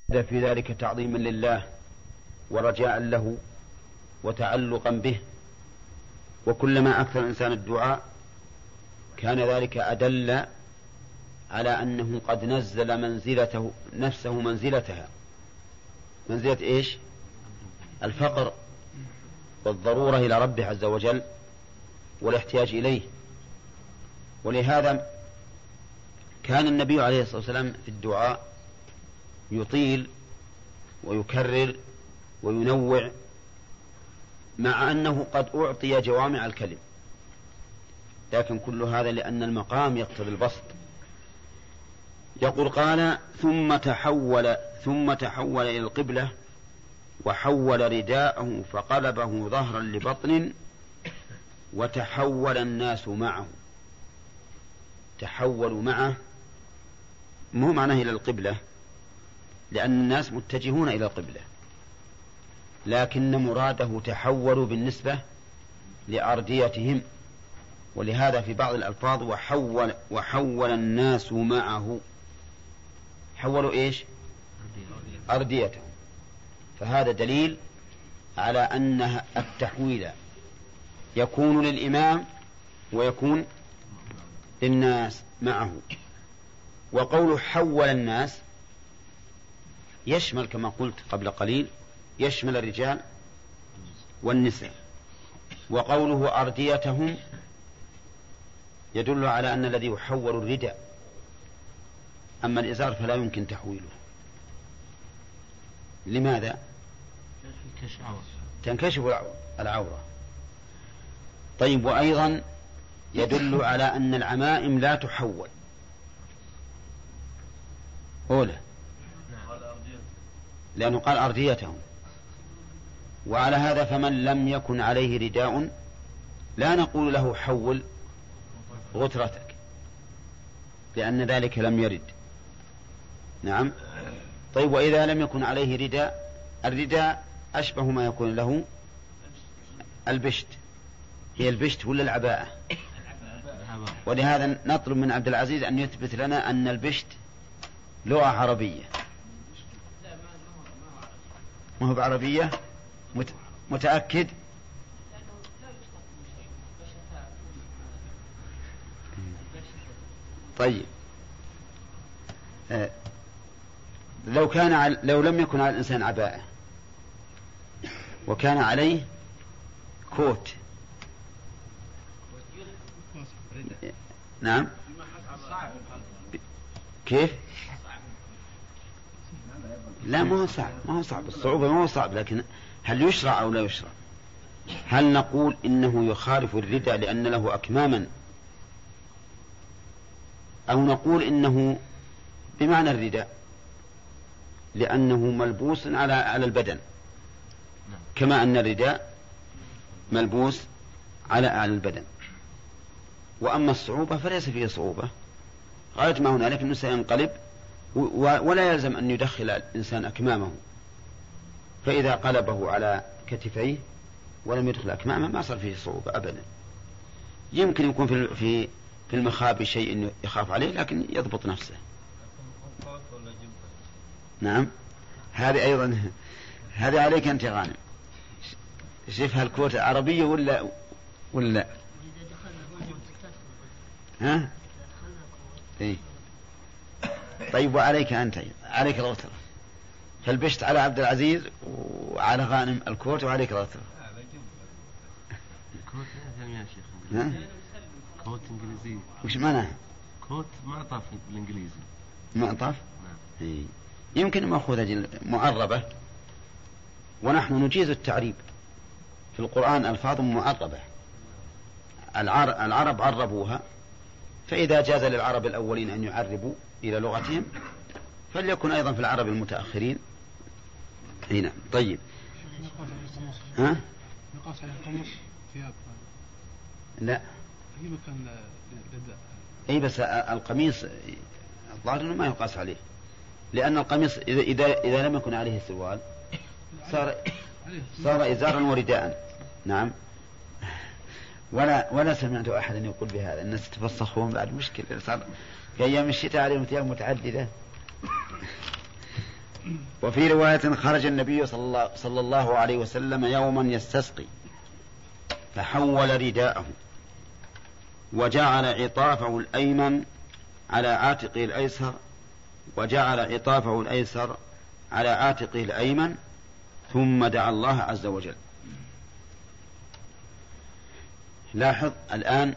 في ذلك تعظيما لله ورجاء له وتعلقا به، وكلما أكثر الإنسان الدعاء كان ذلك أدل على أنه قد نزل منزلته نفسه منزلتها، منزلة إيش؟ الفقر والضرورة إلى ربه عز وجل والاحتياج إليه. ولهذا كان النبي عليه الصلاة والسلام في الدعاء يطيل ويكرر وينوع، مع أنه قد أعطي جوامع الكلم، لكن كل هذا لأن المقام يقتضي البسط. يقول قال ثم تحول إلى القبلة وحول رداءه فقلبه ظهرا لبطن وتحول الناس معه. تحولوا معه مو معناه إلى القبلة، لأن الناس متجهون إلى القبلة، لكن مراده تحولوا بالنسبة لأرديتهم. ولهذا في بعض الألفاظ وحول الناس معه، حولوا إيش؟ أرديتهم. فهذا دليل على أن التحويل يكون للإمام ويكون للناس معه. وقوله حول الناس يشمل كما قلت قبل قليل، يشمل الرجال والنساء. وقوله أرديتهم يدل على أن الذي يحول الرداء، أما الإزار فلا يمكن تحويله. لماذا؟ تنكشف العورة. طيب، وأيضا يدل على أن العمائم لا تحول أولى، لأنه قال أرديتهم. وعلى هذا فمن لم يكن عليه رداء لا نقول له حول غترتك، لأن ذلك لم يرد. نعم. طيب، وإذا لم يكن عليه رداء، الرداء أشبه ما يكون له البشت، هي البشت ولا العباءة؟ ولهذا نطلب من عبد العزيز أن يثبت لنا أن البشت لغة عربية. ما هو بعربية؟ متأكد؟ طيب، لو لم يكن على الإنسان عباءة وكان عليه كوت، نعم، كيف؟ لا، ما هو صعب الصعوبة، ما هو صعب، لكن هل يشرع أو لا يشرع؟ هل نقول إنه يخالف الرداء لأن له أكماما، أو نقول إنه بمعنى الرداء لأنه ملبوس على البدن، كما أن الرداء ملبوس على البدن؟ وأما الصعوبة فليس فيه صعوبة، غاية ما هنالك أنه سينقلب، ولا يلزم أن يدخل الإنسان أكمامه، فإذا قلبه على كتفيه ولم يدخل أكمامه ما صار فيه صعوبة أبدا. يمكن يكون في المخابئ شيء يخاف عليه، لكن يضبط نفسه. نعم، هذه أيضا هذه عليك أنت يا غانم. شوف هالكوت عربية ولا ها؟ إيه؟ طيب، وعليك أنت، عليك الغترة، فالبشت على عبد العزيز وعلى غانم الكوت وعليك الغترة. كوت يا شيخ، كوت إنجليزي. وش معناه؟ كوت معطف بالإنجليزي. معطف؟ نعم. إيه. يمكن مأخوذة معربة، ونحن نجيز التعريب في القرآن، ألفاظ معربة العرب عربوها، فإذا جاز للعرب الأولين أن يعربوا إلى لغتهم فليكن أيضا في العرب المتأخرين. هنا طيب، ها؟ يقاس على القميص ثياب؟ لا، أي بس القميص الظاهر أنه ما يقاس عليه، لأن القميص إذا لم يكن عليه سروال صار إزارا ورداء. نعم. ولا سمعت أحدا يقول بهذا، الناس تفسخون بعد مشكلة، صار في أيام الشتاء عليهم ثياب متعددة. وفي رواية خرج النبي صلى الله عليه وسلم يوما يستسقي فحول رداءه وجعل عطافه الأيمن على عاتقه الأيسر وجعل عطافه الأيسر على عاتقه الأيمن ثم دعا الله عز وجل. لاحظ الآن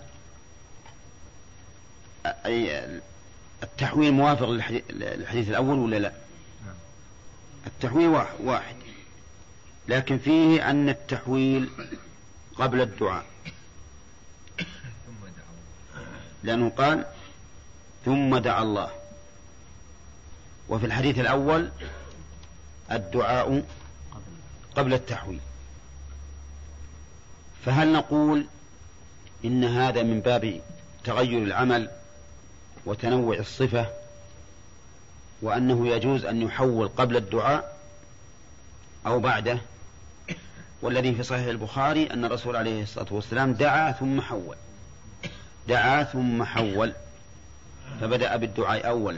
التحويل موافق للحديث الأول ولا لا؟ التحويل واحد، لكن فيه أن التحويل قبل الدعاء، لأنه قال ثم دعا الله، وفي الحديث الأول الدعاء قبل التحويل. فهل نقول إن هذا من باب تغير العمل وتنوع الصفة، وأنه يجوز أن يحول قبل الدعاء أو بعده؟ والذي في صحيح البخاري أن الرسول عليه الصلاة والسلام دعا ثم حول فبدأ بالدعاء أولا،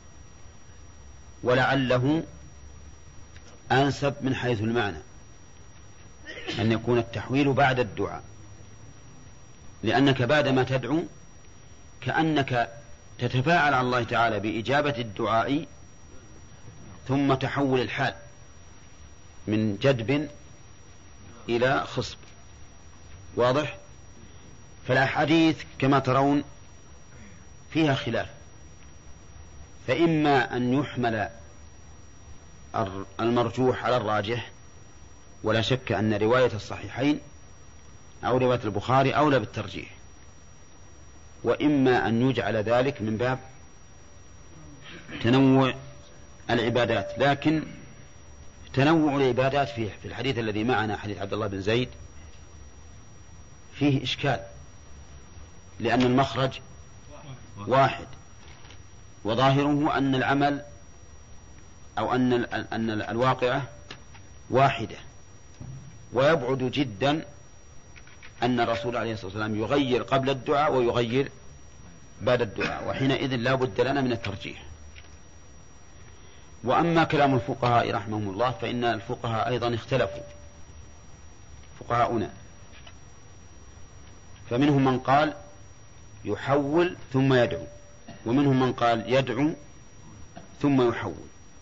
ولعله أنسب من حيث المعنى أن يكون التحويل بعد الدعاء، لأنك بعدما تدعو كأنك تتفاعل على الله تعالى بإجابة الدعاء ثم تحول الحال من جدب إلى خصب. واضح؟ فالأحاديث كما ترون فيها خلاف، فإما أن يحمل المرجوح على الراجح، ولا شك أن رواية الصحيحين أو رواية البخاري أولى بالترجيح، وإما أن يجعل ذلك من باب تنوع العبادات. لكن تنوع العبادات في الحديث الذي معنا حديث عبد الله بن زيد فيه إشكال، لأن المخرج واحد، وظاهره أن العمل أو أن الواقعة واحدة، ويبعد جدا أن الرسول عليه الصلاة والسلام يغير قبل الدعاء ويغير بعد الدعاء، وحينئذ لا بد لنا من الترجيح. وأما كلام الفقهاء رحمهم الله فإن الفقهاء أيضا اختلفوا فقهاؤنا، فمنهم من قال يحول ثم يدعو، ومنهم من قال يدعو ثم يحول.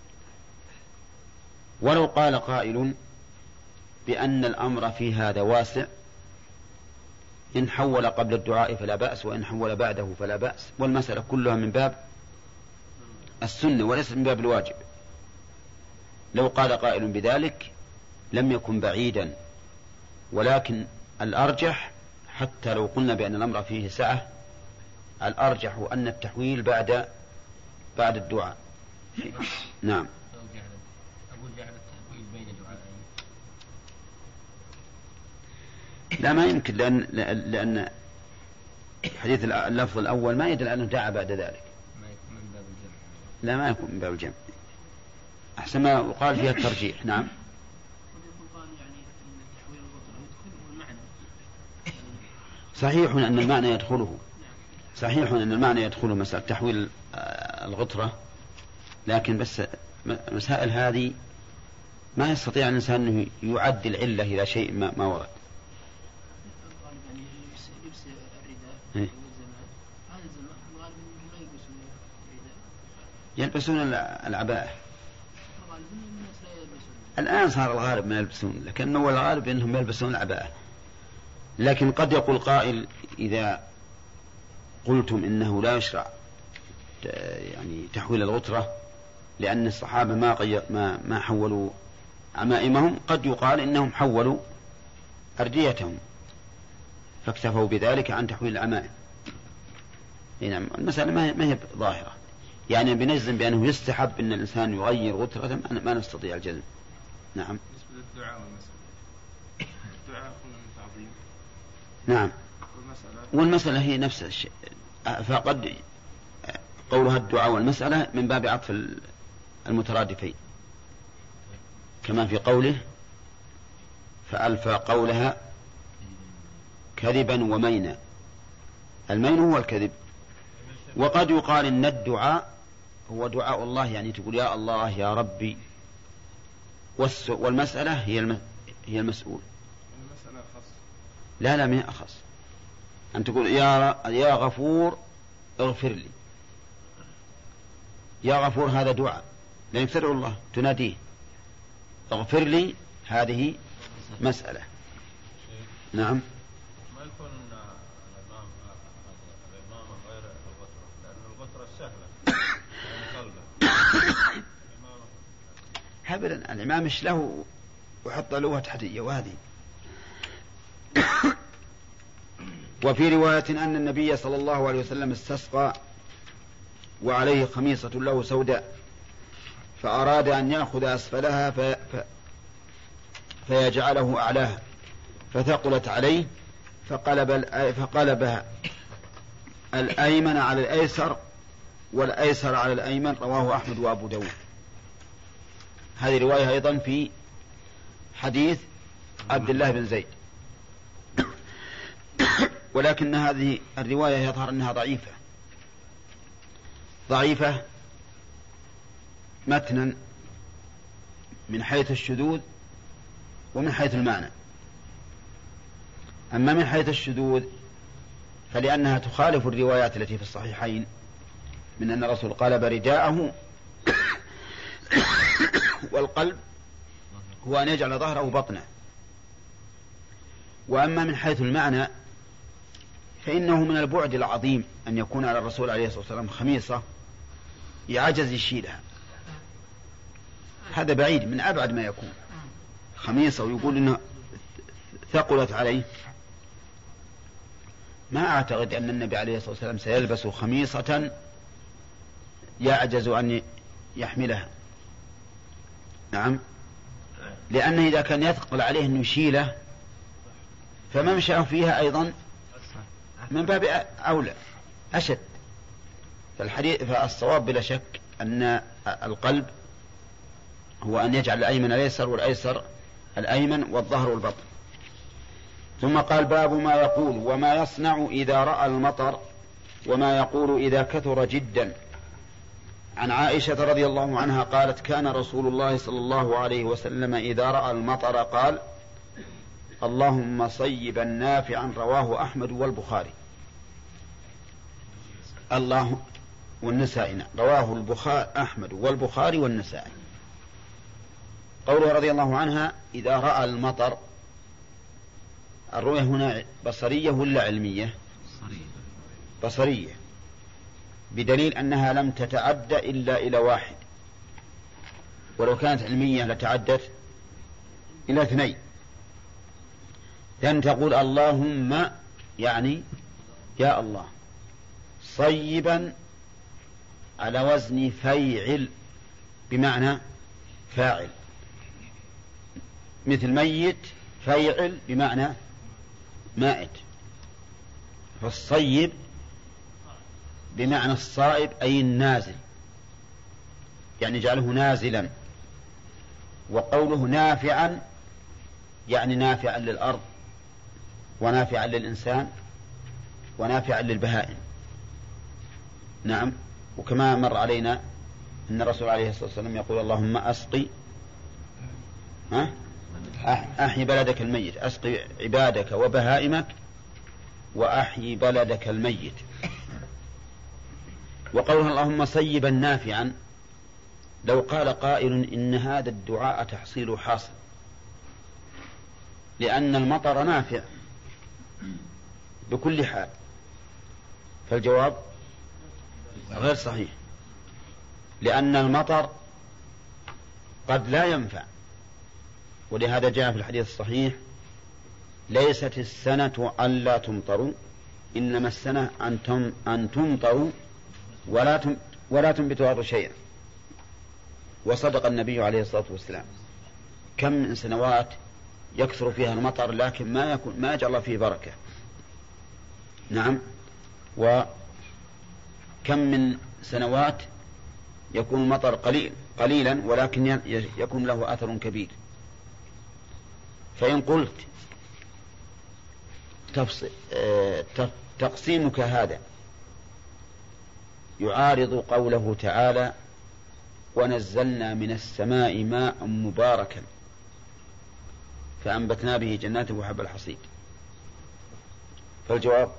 ولو قال قائل بأن الأمر في هذا واسع، إن حول قبل الدعاء فلا بأس، وإن حول بعده فلا بأس، والمسألة كلها من باب السنة وليس من باب الواجب. لو قال قائل بذلك لم يكن بعيدا، ولكن الأرجح حتى لو قلنا بأن الأمر فيه سعة، الأرجح أن التحويل بعد الدعاء. نعم. أقول جعل التحويل بين دعائين. لا ما يمكن، لأن حديث اللفظ الأول ما يدل أنه دعا بعد ذلك. ما يكون من باب الجمع. لا ما يكون من باب الجمع، أحسن ما يقال فيها الترجيح. نعم. صحيح أن المعنى يدخله، صحيح أن المعنى يدخله مسألة تحويل الغطرة، لكن بس مسائل هذه ما يستطيع الإنسان أنه يعدل العلة إلى شيء ما ورد. يلبسون العباءة الآن، صار الغالب ما يلبسون، لكن أول الغالب أنهم يلبسون العباءة. لكن قد يقول قائل إذا قلتم إنه لا يشرع يعني تحويل الغترة لأن الصحابة ما حولوا عمائمهم، قد يقال إنهم حولوا أرديتهم فاكتفوا بذلك عن تحويل العمائم. نعم، المسألة ما هي ظاهرة، يعني بنجزم بأنه يستحب أن الإنسان يغير غترة ما نستطيع الجزم. نعم. بالنسبة للدعاء والمسألة، الدعاء من تعظيم. نعم، والمسألة هي نفس الشيء، فقد قولها الدعاء والمسألة من باب عطف المترادفين، كما في قوله فألفى قولها كذبا ومينا. المين هو الكذب. وقد يقال إن الدعاء هو دعاء الله، يعني تقول يا الله يا ربي والمسألة هي المسؤول. المسألة خاص. لا من أخص أن تقول يا غفور اغفر لي. يا غفور هذا دعاء، لأنك تدعو الله تناديه. اغفر لي هذه مسألة. نعم. ما يكون الإمام غير الغترة، لأن الغترة سهلة أبدا الإمام مش له وحط له تحتية وهذه. وفي رواية أن النبي صلى الله عليه وسلم استسقى وعليه خميصة له سوداء، فأراد أن يأخذ أسفلها فيجعله أعلاها، فثقلت عليه فقلبها الأيمن على الأيسر والأيسر على الأيمن. رواه أحمد وأبو داود. هذه رواية أيضا في حديث عبد الله بن زيد، ولكن هذه الرواية يظهر أنها ضعيفة متنا من حيث الشذوذ ومن حيث المعنى. أما من حيث الشذوذ فلأنها تخالف الروايات التي في الصحيحين من أن الرسول قلب رداءه والقلب هو أن يجعل ظهره بطنه. وأما من حيث المعنى فإنه من البعد العظيم أن يكون على الرسول عليه الصلاة والسلام خميصة يعجز يشيلها. هذا بعيد من أبعد ما يكون، خميصة ويقول إنها ثقلت عليه. ما أعتقد أن النبي عليه الصلاة والسلام سيلبس خميصة يعجز أن يحملها. نعم، لأنه إذا كان يثقل عليه أن يشيله فممشاه فيها أيضا من باب أولى أشد. فالصواب بلا شك أن القلب هو أن يجعل الأيمن الأيسر والأيسر الأيمن والظهر والبطن. ثم قال باب ما يقول وما يصنع إذا رأى المطر وما يقول إذا كثر جدا. عن عائشة رضي الله عنها قالت كان رسول الله صلى الله عليه وسلم إذا رأى المطر قال اللهم صيبا نافعا. رواه أحمد والبخاري. الله والنسائي. رواه أحمد والبخاري والنسائي. قوله رضي الله عنها إذا رأى المطر، الرؤية هنا بصرية ولا علمية؟ بصرية، بدليل أنها لم تتعد إلا إلى واحد، ولو كانت علمية لتعدت إلى 2. لأن تقول اللهم يعني يا الله، صيبا على وزن فيعل بمعنى فاعل، مثل ميت فيعل بمعنى مائت. فالصيب بمعنى الصائب أي النازل، يعني جعله نازلا. وقوله نافعا يعني نافعا للأرض ونافعا للإنسان ونافعا للبهائم. نعم. وكما مر علينا أن الرسول عليه الصلاة والسلام يقول اللهم أسقي أحيي بلدك الميت، أسقي عبادك وبهائمك وأحيي بلدك الميت. وقولها اللهم صيبا نافعا، لو قال قائل إن هذا الدعاء تحصيل حاصل، لأن المطر نافع بكل حال، فالجواب غير صحيح، لأن المطر قد لا ينفع. ولهذا جاء في الحديث الصحيح ليست السنة ألا تمطروا إنما السنة أن تمطروا ولا تنبتوا الأرض شيئا. وصدق النبي عليه الصلاة والسلام. كم من سنوات يكثر فيها المطر لكن ما يجعل الله فيه بركة. نعم. وكم من سنوات يكون المطر قليلا ولكن يكون له أثر كبير. فإن قلت تقسيمك هذا يعارض قوله تعالى ونزلنا من السماء ماء مباركا فأنبتنا به جنات وحب الحصيد. فالجواب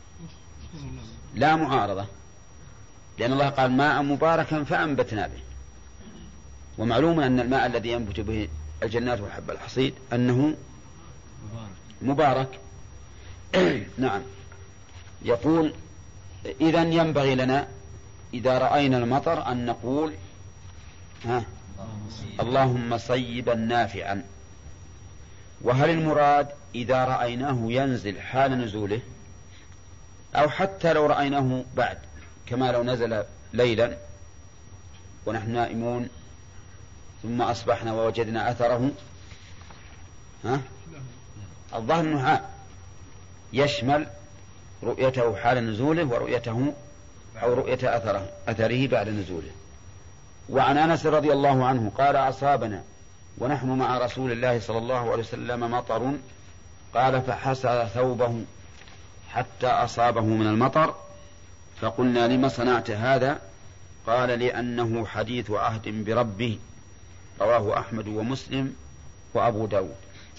لا معارضة، لأن الله قال ماء مباركا فأنبتنا به، ومعلوم أن الماء الذي ينبت به الجنات وحب الحصيد أنه مبارك. نعم. يقول إذن ينبغي لنا إذا رأينا المطر أن نقول اللهم صيبا نافعا. وهل المراد إذا رأيناه ينزل حال نزوله أو حتى لو رأيناه بعد، كما لو نزل ليلا ونحن نائمون ثم أصبحنا ووجدنا أثره؟ الظاهر أنه يشمل رؤيته حال نزوله ورؤيته أو رؤية أثره بعد نزوله. وعن أنس رضي الله عنه قال أصابنا ونحن مع رسول الله صلى الله عليه وسلم مطر، قال فحسر ثوبه حتى أصابه من المطر، فقلنا لما صنعت هذا؟ قال لأنه حديث عهد بربه، رواه أحمد ومسلم وأبو داود.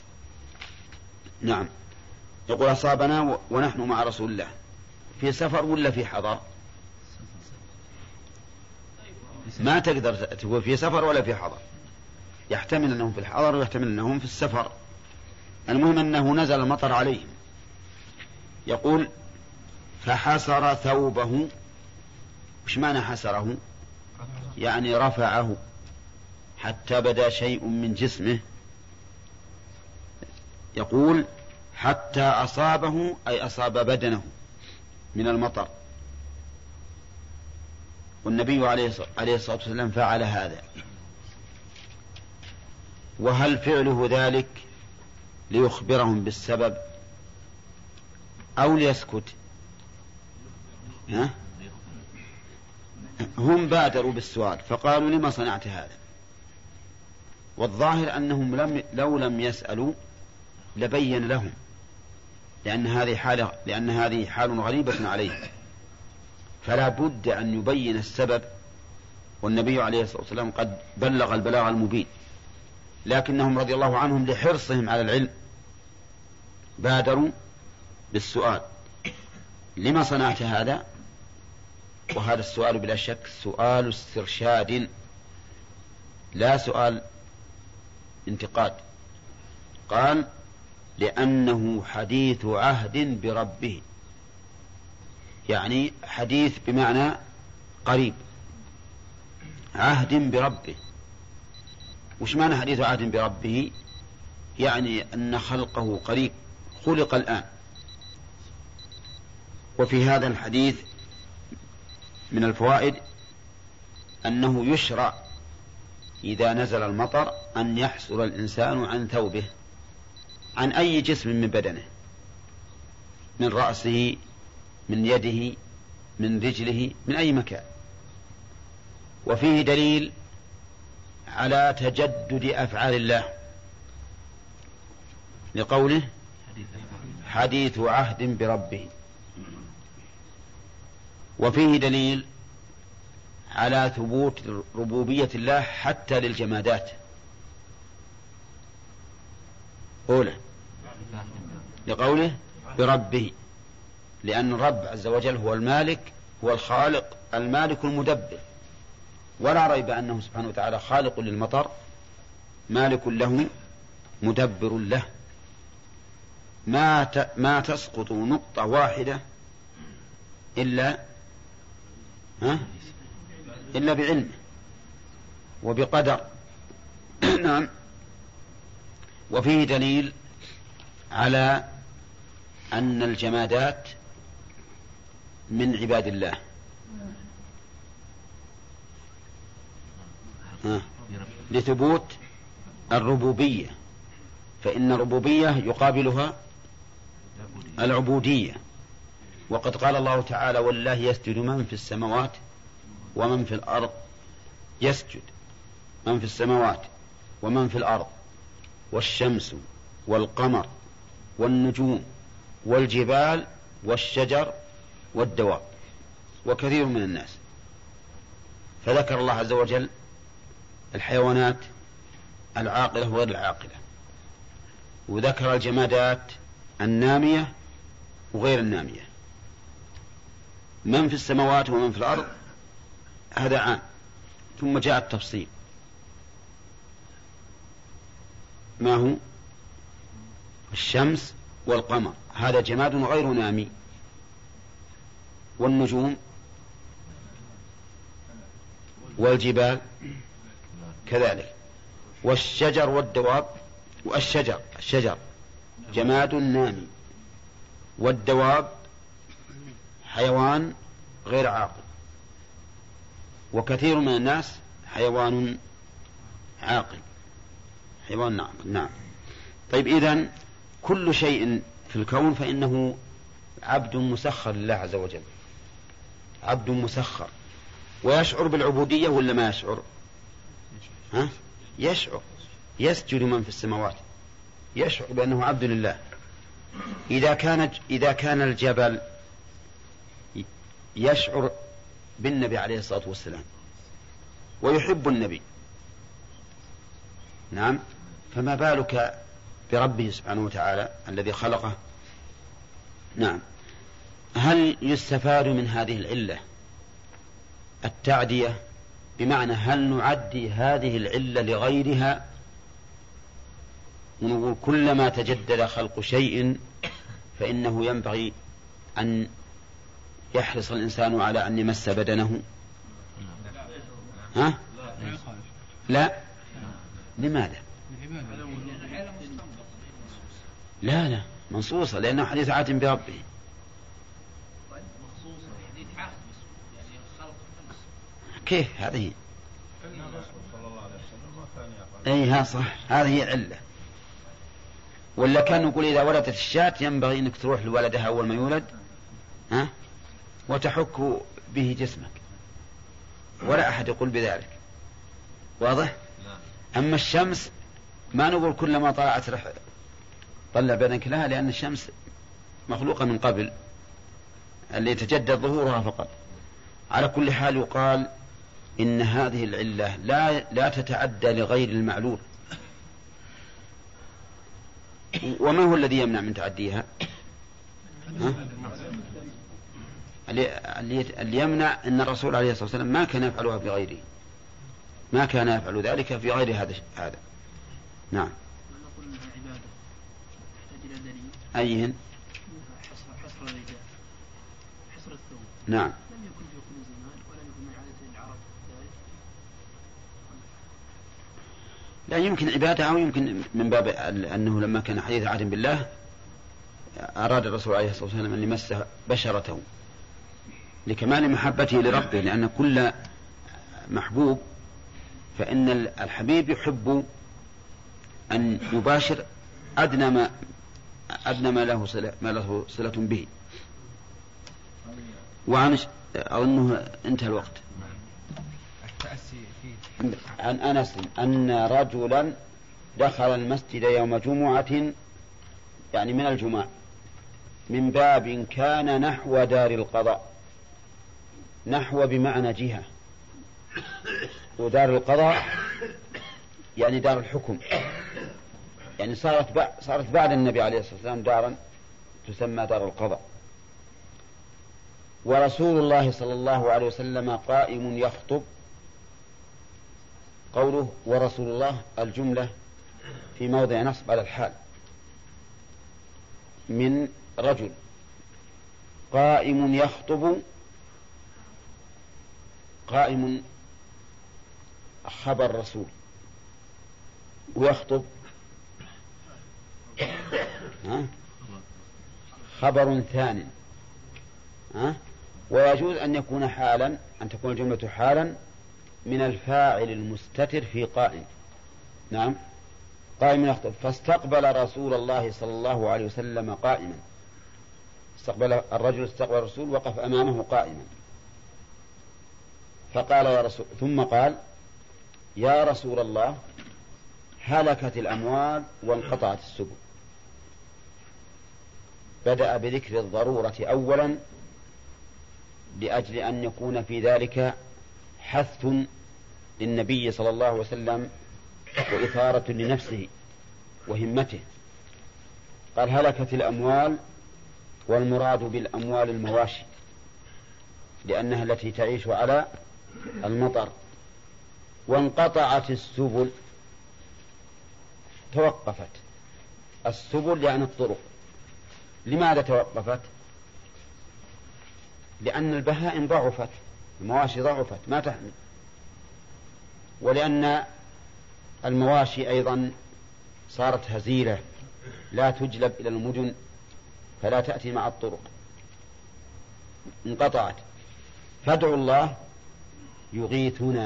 نعم. يقول أصابنا ونحن مع رسول الله في سفر ولا في حضر؟ ما تقدر تقول في سفر ولا في حضر، يحتمل أنهم في الحضر ويحتمل أنهم في السفر، المهم أنه نزل المطر عليهم. يقول فحسر ثوبه. وش معنى حسره؟ يعني رفعه حتى بدا شيء من جسمه. يقول حتى أصابه أي أصاب بدنه من المطر، والنبي عليه الصلاة والسلام فعل هذا. وهل فعله ذلك ليخبرهم بالسبب أو ليسكت؟ هم بادروا بالسؤال فقالوا لما صنعت هذا؟ والظاهر أنهم لو لم يسألوا لبين لهم، لأن هذه حال غريبة عليهم، فلا بد أن يبين السبب، والنبي عليه الصلاة والسلام قد بلغ البلاغ المبين، لكنهم رضي الله عنهم لحرصهم على العلم بادروا بالسؤال لما صنعت هذا؟ وهذا السؤال بلا شك سؤال استرشاد لا سؤال انتقاد. قال لأنه حديث عهد بربه، يعني حديث بمعنى قريب، عهد بربه. وش معنى حديث عهد بربه؟ يعني أن خلقه قريب، خلق الآن. وفي هذا الحديث من الفوائد أنه يشرع إذا نزل المطر أن يحصر الإنسان عن ثوبه، عن أي جسم من بدنه، من رأسه، من يده، من رجله، من أي مكان. وفيه دليل على تجدد أفعال الله لقوله حديث عهد بربه. وفيه دليل على ثبوت ربوبية الله حتى للجمادات. أولى لقوله بربه، لأن الرب عز وجل هو المالك، هو الخالق المالك المدبر، ولا ريب أنه سبحانه وتعالى خالق للمطر، مالك له، مدبر له. ما تسقط نقطة واحدة إلا بعلمه وبقدر. نعم. وفيه دليل على أن الجمادات من عباد الله. لثبوت الربوبية، فإن الربوبية يقابلها العبودية. وقد قال الله تعالى والله يسجد من في السماوات ومن في الأرض، يسجد من في السماوات ومن في الأرض، والشمس والقمر والنجوم والجبال والشجر والدواب وكثير من الناس. فذكر الله عز وجل الحيوانات العاقلة وغير العاقلة، وذكر الجمادات النامية وغير النامية. من في السماوات ومن في الأرض هذا عام، ثم جاء التفصيل. ما هو؟ الشمس والقمر هذا جماد غير نامي، والنجوم والجبال كذلك، والشجر والدواب. الشجر جماد نامي، والدواب حيوان غير عاقل، وكثير من الناس حيوان عاقل، حيوان عاقل. نعم. طيب إذن كل شيء في الكون فإنه عبد مسخر لله عز وجل، عبد مسخر. ويشعر بالعبودية ولا ما يشعر؟ يشعر. يسجد من في السماوات، يشعر بأنه عبد لله. إذا كان الجبل يشعر بالنبي عليه الصلاة والسلام ويحب النبي، نعم، فما بالك بربه سبحانه وتعالى الذي خلقه. نعم. هل يستفاد من هذه العلة التعدية؟ بمعنى هل نعدي هذه العلة لغيرها ونقول كلما تجدد خلق شيء فإنه ينبغي أن يحرص الإنسان على أن يمس بدنه؟ لا. لماذا؟ لا منصوصة، لأنه حديث عهد بربه. كيف هذه؟ ها صح، هذه علة. ولا كان نقول إذا ولدت الشاة ينبغي أنك تروح لولدها أول ما يولد وتحك به جسمك، ولا أحد يقول بذلك. واضح؟ أما الشمس ما نقول كلما طلعت طلع بدنك لها، لأن الشمس مخلوقة من قبل اللي يتجدد ظهورها فقط. على كل حال يقال إن هذه العلة لا تتعدى لغير المعلول. وما هو الذي يمنع من تعديها؟ اللي يمنع أن الرسول عليه الصلاة والسلام ما كان يفعلها بغيره، ما كان يفعل ذلك في غير هذا. نعم. أيهن؟ حصر الرجال، حصر الثوب. نعم. لم يكن في كل زمان ولم يكن من عادة العرب ذلك. لا، يمكن عبادة أو يمكن من باب أنه لما كان حديث عهد بالله أراد الرسول عليه الصلاة والسلام أن يمس بشرته لكمال محبته لربه، لأن كل محبوب فإن الحبيب يحب أن يباشر أدنى ما له صلة به. أظنه انتهى الوقت. عن أنس أن رجلا دخل المسجد يوم جمعة، يعني من الجمعة، من باب كان نحو دار القضاء. نحو بمعنى جهة، ودار القضاء يعني دار الحكم، يعني صارت بعد النبي عليه الصلاة والسلام دارا تسمى دار القضاء. ورسول الله صلى الله عليه وسلم قائم يخطب. قوله ورسول الله الجملة في موضع نصب على الحال، من رجل قائم يخطب. قائم خبر رسول، ويخطب خبر ثاني. ويجوز أن يكون حالا، أن تكون الجملة حالا من الفاعل المستتر في قائم. نعم. قائم يخطب. فاستقبل رسول الله صلى الله عليه وسلم قائما. الرجل استقبل الرسول، وقف أمامه قائما، فقال يا رسول، ثم قال يا رسول الله هلكت الأموال وانقطعت السبل. بدأ بذكر الضرورة أولا لأجل أن يكون في ذلك حث للنبي صلى الله عليه وسلم وإثارة لنفسه وهمته. قال هلكت الأموال، والمراد بالأموال المواشي، لأنها التي تعيش على المطر. وانقطعت السبل، توقفت السبل يعني الطرق. لماذا توقفت؟ لأن البهائم ضعفت، المواشي ضعفت ما تحمل، ولأن المواشي أيضا صارت هزيلة لا تجلب إلى المدن فلا تأتي مع الطرق، انقطعت. فادعوا الله يغيثنا،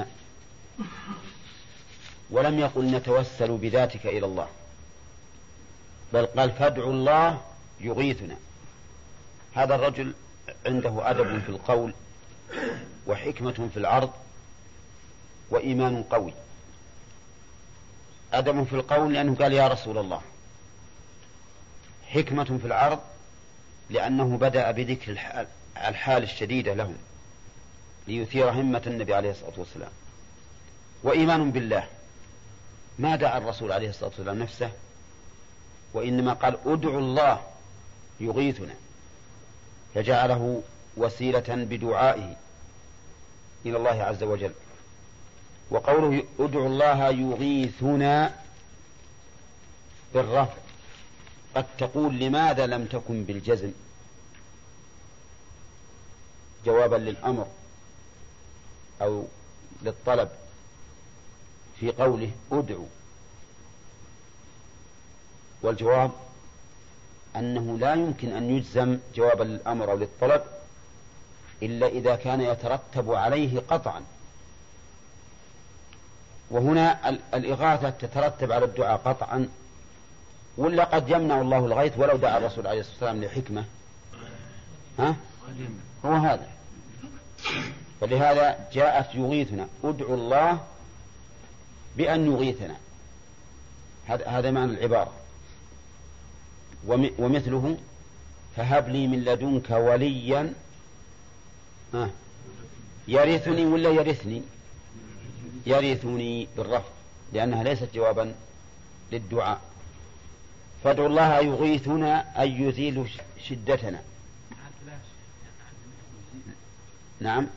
ولم يقل نتوسل بذاتك إلى الله، بل قال فادعوا الله يغيثنا. هذا الرجل عنده أدب في القول وحكمة في العرض وإيمان قوي. أدب في القول لأنه قال يا رسول الله، حكمة في العرض لأنه بدأ بذكر الحال الشديدة لهم ليثير همة النبي عليه الصلاة والسلام، وإيمان بالله. ما دعا الرسول عليه الصلاة والسلام نفسه، وإنما قال ادعوا الله يغيثنا، فجعله وسيلة بدعائه إلى الله عز وجل. وقوله ادعوا الله يغيثنا بالرفع، قد تقول لماذا لم تكن بالجزم جوابا للأمر أو للطلب في قوله ادعوا؟ والجواب أنه لا يمكن أن يجزم جوابا للأمر أو للطلب إلا إذا كان يترتب عليه قطعا. وهنا الإغاثة تترتب على الدعاء قطعا، ولا قد يمنع الله الغيث ولو دعا الرسول عليه الصلاة والسلام لحكمة. هو هذا. فلهذا جاءت يغيثنا، ادعوا الله بأن يغيثنا، هذا معنى العبارة. ومثله فهب لي من لدنك وليا يرثني ولا يرثني؟ يرثني بالرفع لأنها ليست جوابا للدعاء. فادعوا الله يغيثنا أي يزيل شدتنا. نعم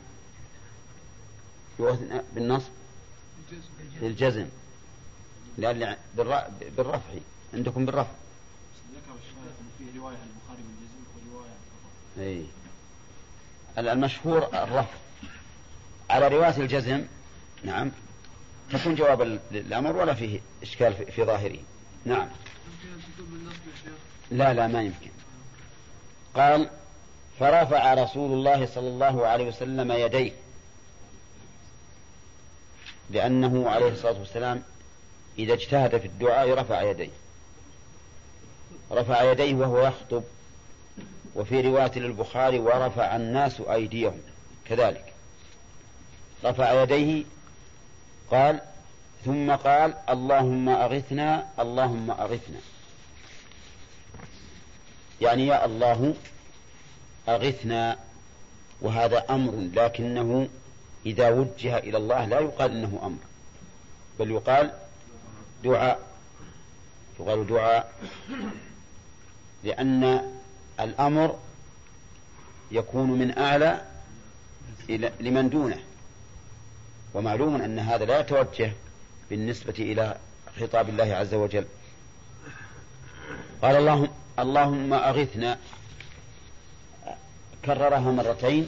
يغيثنا بالنصب للجزم، لأن بالرفع عندكم بالرفع. في رواية البخاري بالجزم ورواية المشهور الرفع على رواية الجزم. نعم تكون جوابا للأمر ولا فيه إشكال في ظاهره. نعم لا ما يمكن. قال فرفع رسول الله صلى الله عليه وسلم يديه، لأنه عليه الصلاة والسلام إذا اجتهد في الدعاء رفع يديه وهو يخطب. وفي رواية للبخاري ورفع الناس أيديهم كذلك، رفع يديه. قال ثم قال اللهم أغثنا اللهم أغثنا، يعني يا الله أغثنا. وهذا أمر، لكنه إذا وجه إلى الله لا يقال إنه أمر، بل يقال دعاء، لأن الأمر يكون من أعلى لمن دونه، ومعلوم أن هذا لا يتوجه بالنسبة إلى خطاب الله عز وجل. قال اللهم أغثنا، كررها مرتين،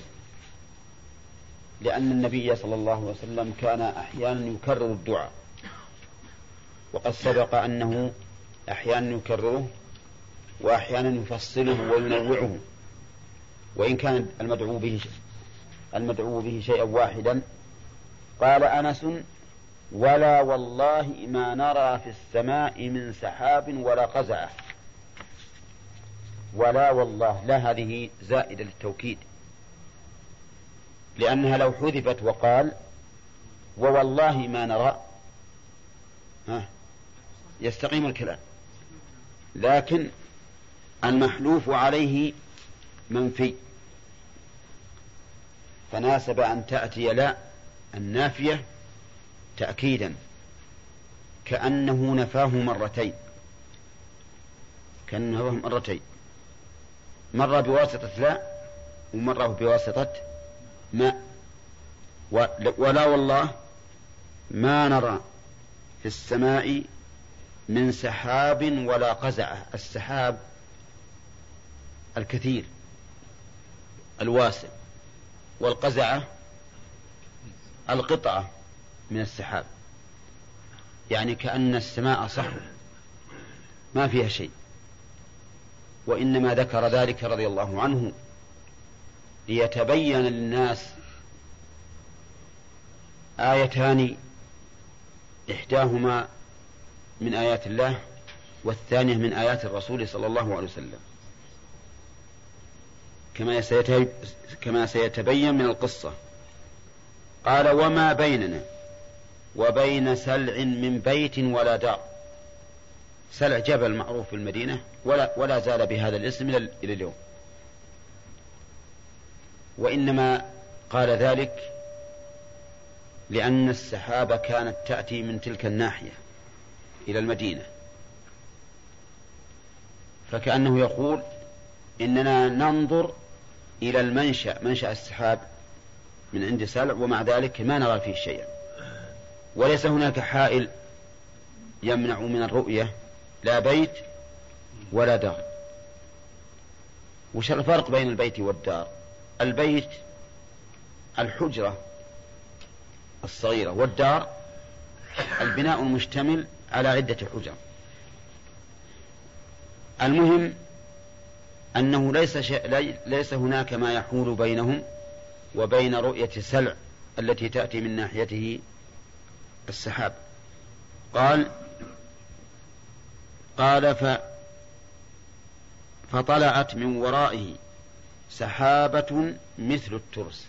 لأن النبي صلى الله عليه وسلم كان أحيانا يكرر الدعاء، وقد سبق أنه أحيانا يكرره وأحيانا يفصله وينوعه، وإن كان المدعو به شيئا واحدا. قال أنس ولا والله ما نرى في السماء من سحاب ولا قزعة. ولا والله، لا هذه زائدة للتوكيد، لأنها لو حذفت وقال ووالله ما نرى يستقيم الكلام، لكن المحلوف عليه منفي، فناسب أن تأتي لا النافية تأكيدا كأنه نفاه مرتين، كأنه مرتين، مرة بواسطة لا ومرة بواسطة ماء. ولا والله ما نرى في السماء من سحاب ولا قزعة. السحاب الكثير الواسع، والقزعة القطعة من السحاب، يعني كأن السماء صحو ما فيها شيء. وإنما ذكر ذلك رضي الله عنه ليتبين للناس آيتان إحداهما من آيات الله والثانية من آيات الرسول صلى الله عليه وسلم، كما سيتبين من القصة. قال: وما بيننا وبين سلع من بيت ولا دار. سلع جبل معروف في المدينة ولا زال بهذا الاسم إلى اليوم. وإنما قال ذلك لأن السحابة كانت تأتي من تلك الناحية إلى المدينة، فكأنه يقول إننا ننظر إلى منشأ السحاب من عند سلع، ومع ذلك ما نرى فيه شيئا، وليس هناك حائل يمنع من الرؤية، لا بيت ولا دار. وش الفرق بين البيت والدار؟ البيت الحجرة الصغيرة، والدار البناء المشتمل على عدة حجر. المهم أنه ليس هناك ما يحول بينهم وبين رؤية سلع التي تأتي من ناحيته السحاب. قال فطلعت من ورائه سحابة مثل الترس.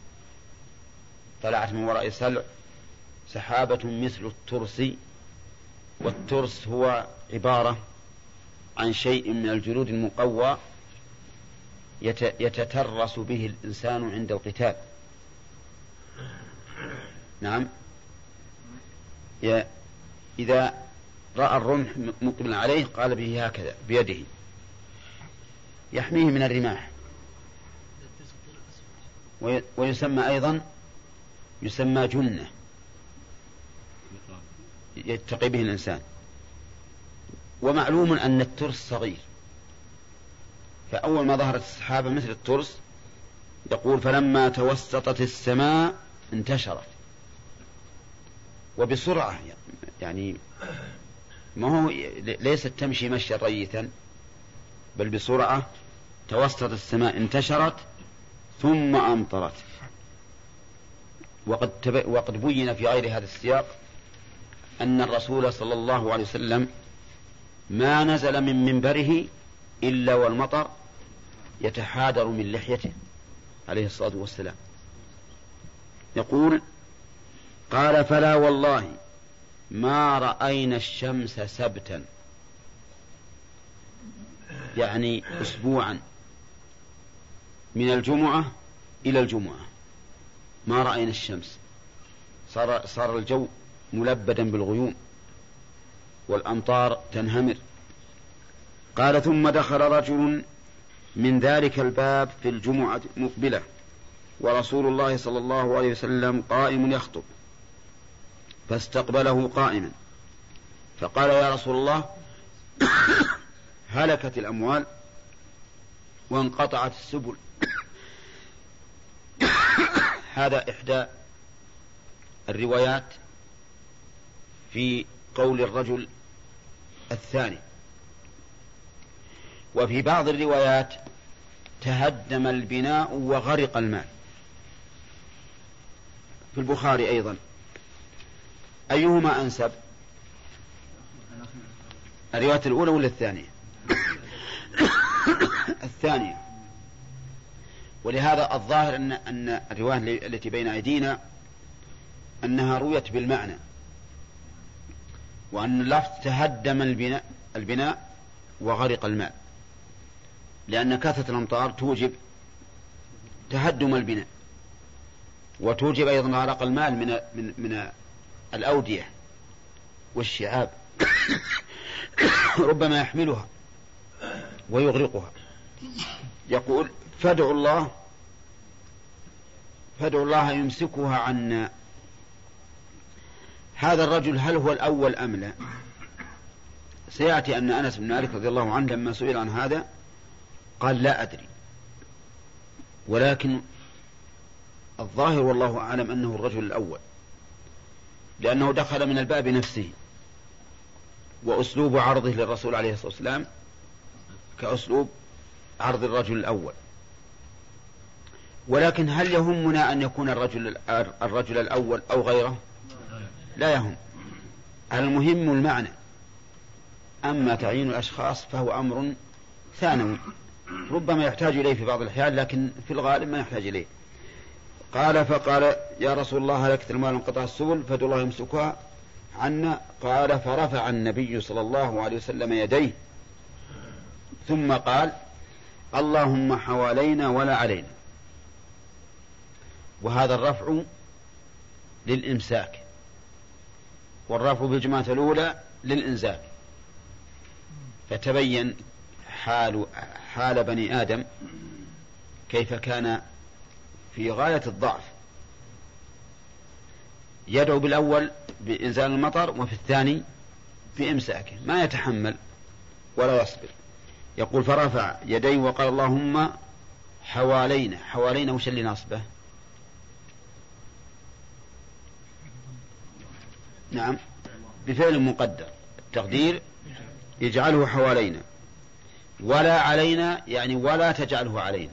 طلعت من وراء سلع سحابة مثل الترس. والترس هو عبارة عن شيء من الجلود المقوى يتترس به الإنسان عند القتال. نعم، إذا رأى الرمح مقبلا عليه قال به هكذا بيده يحميه من الرماح. ويسمى أيضا جنة يتقي به الإنسان. ومعلوم أن الترس صغير، فأول ما ظهرت السحابة مثل الترس يقول: فلما توسطت السماء انتشرت. وبسرعة، يعني ما هو ليست تمشي مشيا ريثا، بل بسرعة. توسطت السماء انتشرت ثم أمطرت. وقد بين في غير هذا السياق أن الرسول صلى الله عليه وسلم ما نزل من منبره إلا والمطر يتحادر من لحيته عليه الصلاة والسلام. يقول: قال: فلا والله ما رأينا الشمس سبتا، يعني أسبوعا من الجمعة إلى الجمعة ما رأينا الشمس. صار الجو ملبدا بالغيوم والأمطار تنهمر. قال: ثم دخل رجل من ذلك الباب في الجمعة مقبلة ورسول الله صلى الله عليه وسلم قائم يخطب، فاستقبله قائما فقال: يا رسول الله، هلكت الأموال وانقطعت السبل. هذا إحدى الروايات في قول الرجل الثاني. وفي بعض الروايات تهدم البناء وغرق المال. في البخاري أيضا. أيهما أنسب، الرواية الأولى ولا الثانية؟ الثانية. ولهذا الظاهر أن الرواية التي بين أيدينا أنها رويت بالمعنى، وأن اللفظ تهدم البناء وغرق الماء، لأن كثرة الأمطار توجب تهدم البناء وتوجب أيضا غرق المال من الأودية والشعاب ربما يحملها ويغرقها. يقول فادعوا الله يمسكها عنا. هذا الرجل هل هو الأول أم لا؟ سيأتي أن أنس بن مالك رضي الله عنه لما سئل عن هذا قال لا أدري، ولكن الظاهر والله أعلم أنه الرجل الأول، لأنه دخل من الباب نفسه، وأسلوب عرضه للرسول عليه الصلاة والسلام كأسلوب عرض الرجل الأول. ولكن هل يهمنا أن يكون الرجل الأول أو غيره؟ لا يهم، المهم المعنى. أما تعيين الأشخاص فهو أمر ثانوي ربما يحتاج إليه في بعض الأحيان، لكن في الغالب ما يحتاج إليه. فقال يا رسول الله هلكت المال انقطع السبل فادعوا الله يمسكها عنا. قال فرفع النبي صلى الله عليه وسلم يديه ثم قال اللهم حوالينا ولا علينا. وهذا الرفع للإمساك، والرفع بالجماعة الأولى للإنزال. فتبين حال بني آدم كيف كان في غاية الضعف، يدعو بالأول بإنزال المطر وفي الثاني بإمساكه، ما يتحمل ولا يصبر. يقول فرفع يديه وقال اللهم حوالينا. حوالينا وش اللي نصبه؟ نعم بفعل مقدر، التقدير يجعله حوالينا. ولا علينا يعني ولا تجعله علينا.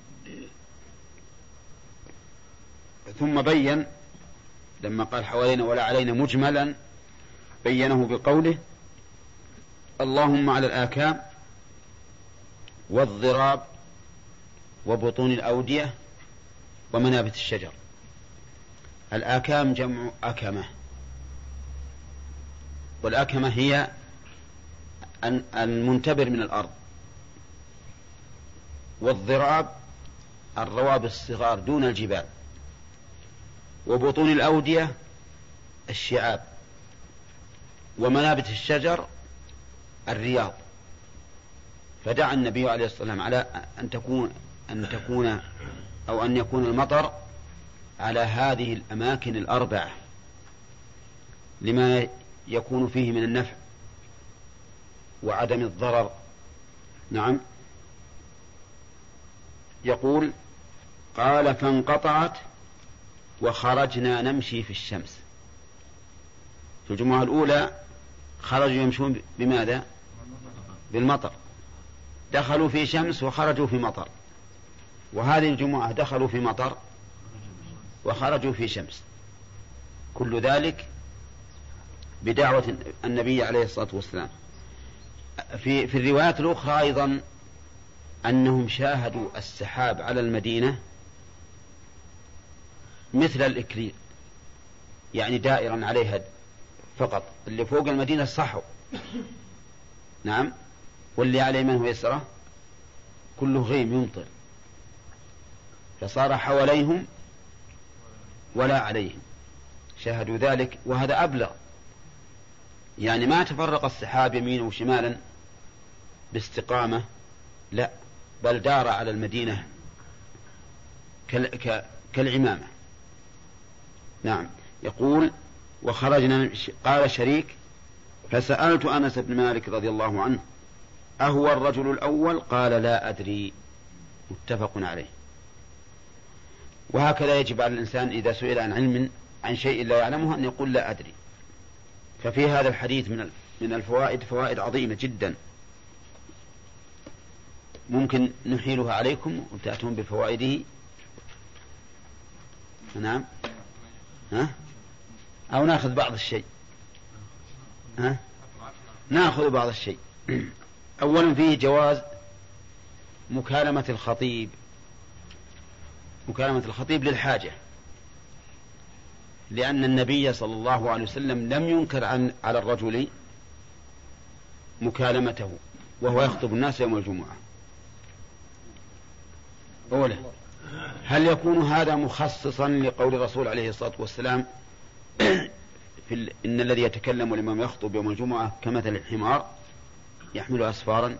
ثم بين لما قال حوالينا ولا علينا مجملا بينه بقوله اللهم على الآكام والضراب وبطون الأودية ومنابت الشجر. الآكام جمع أكمة، والأكمة هي المنتبر من الأرض، والضراب الرواب الصغار دون الجبال، وبطون الأودية الشعاب، ومنابت الشجر الرياض. فدعا النبي عليه الصلاة والسلام على أن يكون المطر على هذه الأماكن الأربعة لما يكون فيه من النفع وعدم الضرر. نعم. يقول قال فانقطعت وخرجنا نمشي في الشمس. في الجمعة الأولى خرجوا يمشون بماذا؟ بالمطر، دخلوا في شمس وخرجوا في مطر. وهذه الجمعة دخلوا في مطر وخرجوا في شمس. كل ذلك بدعوة النبي عليه الصلاة والسلام. في الروايات الأخرى أيضا أنهم شاهدوا السحاب على المدينة مثل الإكليل، يعني دائرا عليها فقط، اللي فوق المدينة صحوا. نعم. واللي عليه من هو يسره كله غيم يمطر، فصار حواليهم ولا عليهم. شاهدوا ذلك، وهذا أبلغ، يعني ما تفرق السحاب يمينا وشمالا باستقامة، لا، بل دار على المدينة كالعمامة. نعم. يقول وخرجنا. قال شريك فسألت أنس بن مالك رضي الله عنه أهو الرجل الأول؟ قال لا أدري. متفق عليه. وهكذا يجب على الإنسان إذا سئل عن علم عن شيء لا يعلمه أن يقول لا أدري. ففي هذا الحديث من الفوائد فوائد عظيمة جدا، ممكن نحيلها عليكم وتأتون بفوائده. نعم. أو نأخذ بعض الشيء. نأخذ بعض الشيء. أولا فيه جواز مكالمة الخطيب للحاجة، لأن النبي صلى الله عليه وسلم لم ينكر على الرجل مكالمته وهو يخطب الناس يوم الجمعة. أولا هل يكون هذا مخصصا لقول الرسول عليه الصلاة والسلام إن الذي يتكلم والإمام يخطب يوم الجمعة كمثل الحمار يحمل أسفارا.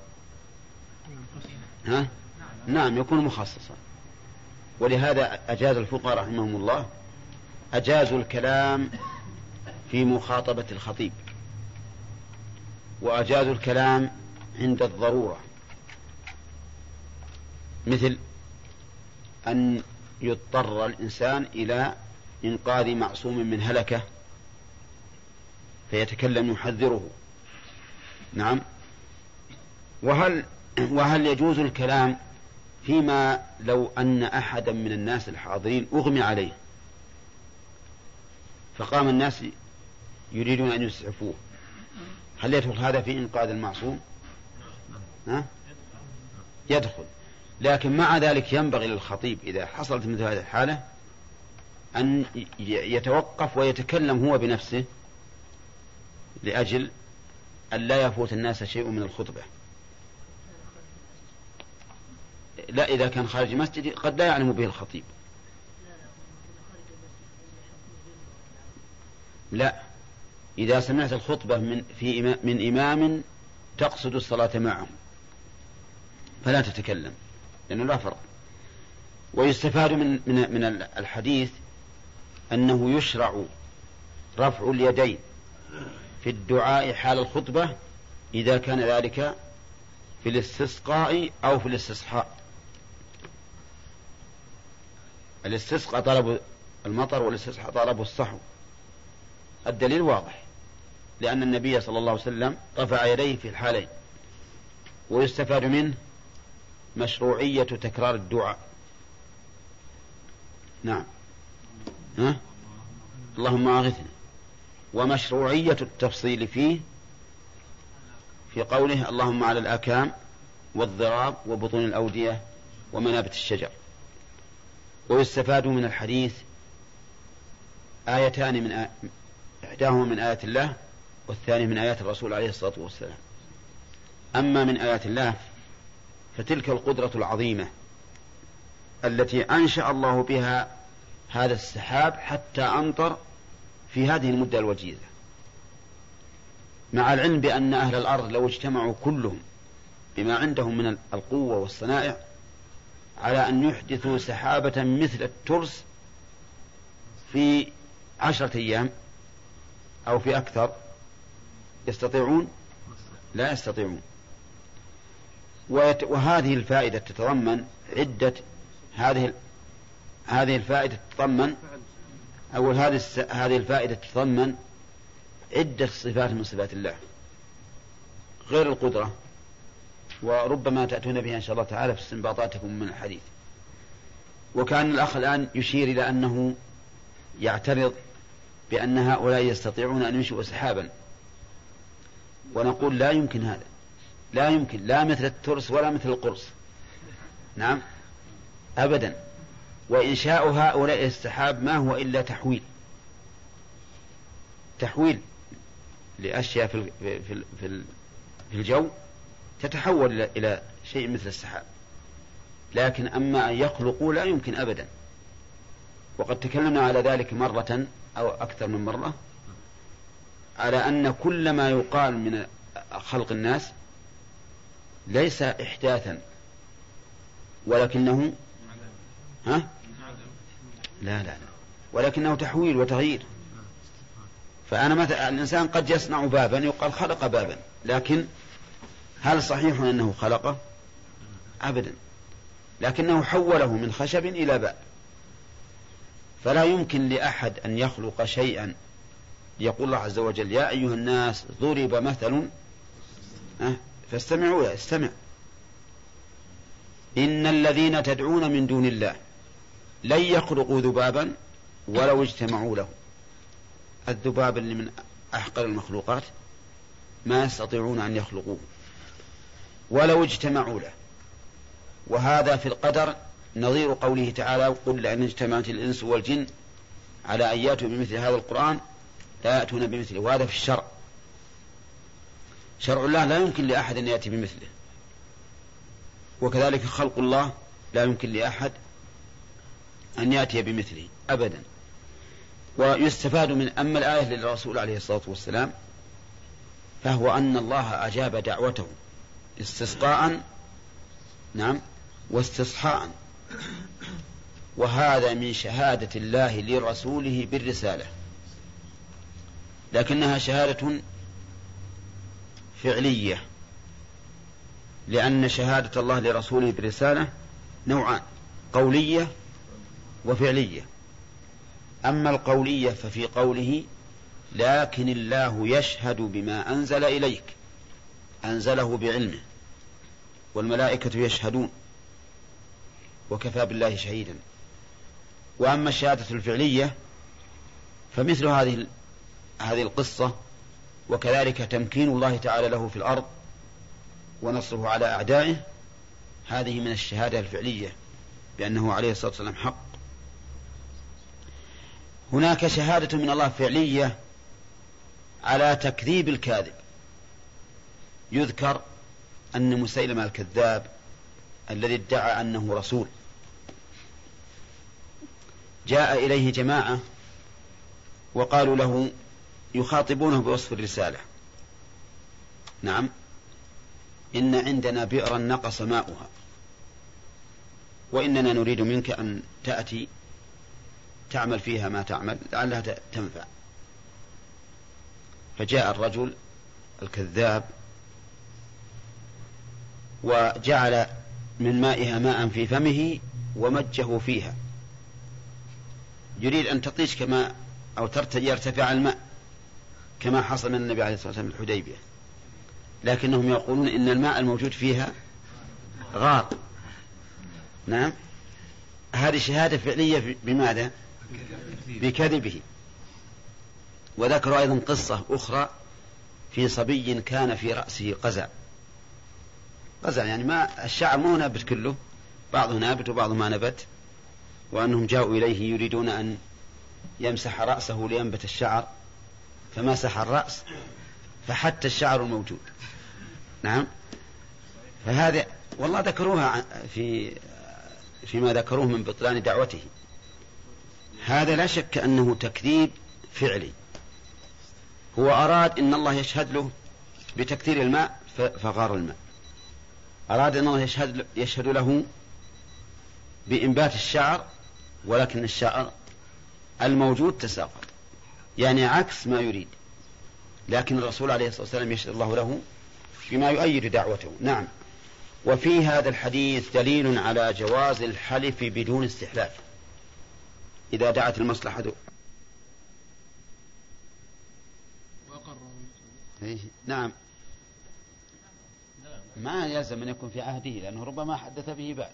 ها؟ نعم يكون مخصصا. ولهذا أجاز الفقهاء رحمهم الله أجازوا الكلام في مخاطبة الخطيب، وأجازوا الكلام عند الضرورة، مثل أن يضطر الإنسان إلى إنقاذ معصوم من هلكة فيتكلم يحذره. نعم. وهل يجوز الكلام فيما لو أن أحدا من الناس الحاضرين أغمي عليه فقام الناس يريدون أن يسعفوه، هل يدخل هذا في إنقاذ المعصوم؟ يدخل. لكن مع ذلك ينبغي للخطيب إذا حصلت مثل هذه الحالة أن يتوقف ويتكلم هو بنفسه لأجل أن لا يفوت الناس شيء من الخطبة. لا، إذا كان خارج المسجد قد لا يعلم به الخطيب. لا، إذا سمعت الخطبة من إمام تقصد الصلاة معه فلا تتكلم، لأنه لا فرق. ويستفاد من الحديث أنه يشرع رفع اليدين في الدعاء حال الخطبة إذا كان ذلك في الاستسقاء أو في الاستصحاء. الاستسقاء طلب المطر والاستصحاء طلب الصحو. الدليل واضح، لأن النبي صلى الله عليه وسلم رفع يديه في الحالين. ويستفاد منه مشروعية تكرار الدعاء. نعم. اللهم أغثنا. ومشروعية التفصيل فيه في قوله اللهم على الآكام والضراب وبطون الأودية ومنابت الشجر. ويستفاد من الحديث آيتان إحداهما من آيات الله والثانية من آيات الرسول عليه الصلاة والسلام. أما من آيات الله فتلك القدرة العظيمة التي أنشأ الله بها هذا السحاب حتى أمطر في هذه المدة الوجيزة، مع العلم بأن أهل الأرض لو اجتمعوا كلهم بما عندهم من القوة والصنائع على أن يحدثوا سحابة مثل الترس في 10 أيام أو في أكثر، يستطيعون؟ لا يستطيعون. وهذه الفائدة تتضمن عدة هذه الفائدة تتضمن أول هذه الفائدة تتضمن عدة صفات من صفات الله غير القدرة، وربما تأتون بها إن شاء الله تعالى في استنباطاتكم من الحديث. وكان الأخ الآن يشير إلى أنه يعترض بأن هؤلاء يستطيعون أن ينشئوا سحابا، ونقول لا يمكن هذا، لا يمكن، لا مثل الترس ولا مثل القرص. نعم أبدا. وإنشاء هؤلاء السحاب ما هو إلا تحويل لأشياء في الجو تتحول إلى شيء مثل السحاب. لكن أما أن يخلقوا لا يمكن أبدا. وقد تكلمنا على ذلك مرة أو أكثر من مرة، على أن كل ما يقال من خلق الناس ليس إحداثا ولكنه لا ولكنه تحويل وتغيير. فأنا مثلا الإنسان قد يصنع بابا يقال خلق بابا، لكن هل صحيح أنه خلقه؟ أبدا، لكنه حوله من خشب إلى باب. فلا يمكن لأحد أن يخلق شيئا. يقول الله عز وجل يا أيها الناس ضرب مثل فاستمعوا له. استمع. إن الذين تدعون من دون الله لن يخلقوا ذبابا ولو اجتمعوا له. الذباب اللي من أحقر المخلوقات ما يستطيعون أن يخلقوه ولو اجتمعوا له. وهذا في القدر نظير قوله تعالى قل لئن اجتمعت الإنس والجن على أن يأتوا بمثل هذا القرآن لا يأتون بمثله. وهذا في الشرع. شرع الله لا يمكن لأحد أن يأتي بمثله، وكذلك خلق الله لا يمكن لأحد أن يأتي بمثله أبدا. ويستفاد من أما الآية للرسول عليه الصلاة والسلام فهو أن الله أجاب دعوته استسقاء نعم واستصحاء، وهذا من شهادة الله لرسوله بالرسالة، لكنها شهادة فعلية، لأن شهادة الله لرسوله بالرسالة نوعان: قولية وفعلية. أما القولية ففي قوله: لكن الله يشهد بما أنزل إليك، أنزله بعلمه، والملائكة يشهدون وكفى بالله شهيدا. وأما الشهادة الفعلية فمثل هذه القصة، وكذلك تمكين الله تعالى له في الأرض ونصره على أعدائه، هذه من الشهادة الفعلية بأنه عليه الصلاة والسلام حق. هناك شهادة من الله فعلية على تكذيب الكاذب. يذكر أن مسيلمة الكذاب الذي ادعى أنه رسول جاء إليه جماعة وقالوا له، يخاطبونه بوصف الرسالة: نعم، إن عندنا بئرا نقص ماؤها، وإننا نريد منك أن تأتي تعمل فيها ما تعمل لعلها تنفع. فجاء الرجل الكذاب وجعل من مائها ماء في فمه ومجه فيها، يريد أن تطيش كما أو يرتفع الماء كما حصل من النبي عليه الصلاة والسلام الحديبية، لكنهم يقولون إن الماء الموجود فيها غار. نعم، هذه شهادة فعلية بماذا؟ بكذبه. وذكروا أيضا قصة أخرى في صبي كان في رأسه قزع. قزع يعني ما الشعر مو نابت كله، بعضه نابت وبعضه ما نبت، وأنهم جاءوا إليه يريدون أن يمسح رأسه لينبت الشعر، فمسح الرأس فحتى الشعر الموجود. نعم، فهذا والله ذكروها فيما ذكروه من بطلان دعوته. هذا لا شك أنه تكذيب فعلي. هو أراد إن الله يشهد له بتكثير الماء فغار الماء، أراد أن الله يشهد له بإنبات الشعر، ولكن الشعر الموجود تساقط، يعني عكس ما يريد. لكن الرسول عليه الصلاة والسلام يشهد الله له بما يؤيد دعوته. نعم. وفي هذا الحديث دليل على جواز الحلف بدون استحلاف إذا دعت المصلحة. نعم، ما يلزم أن يكون في عهده، لأنه ربما حدث به بعد.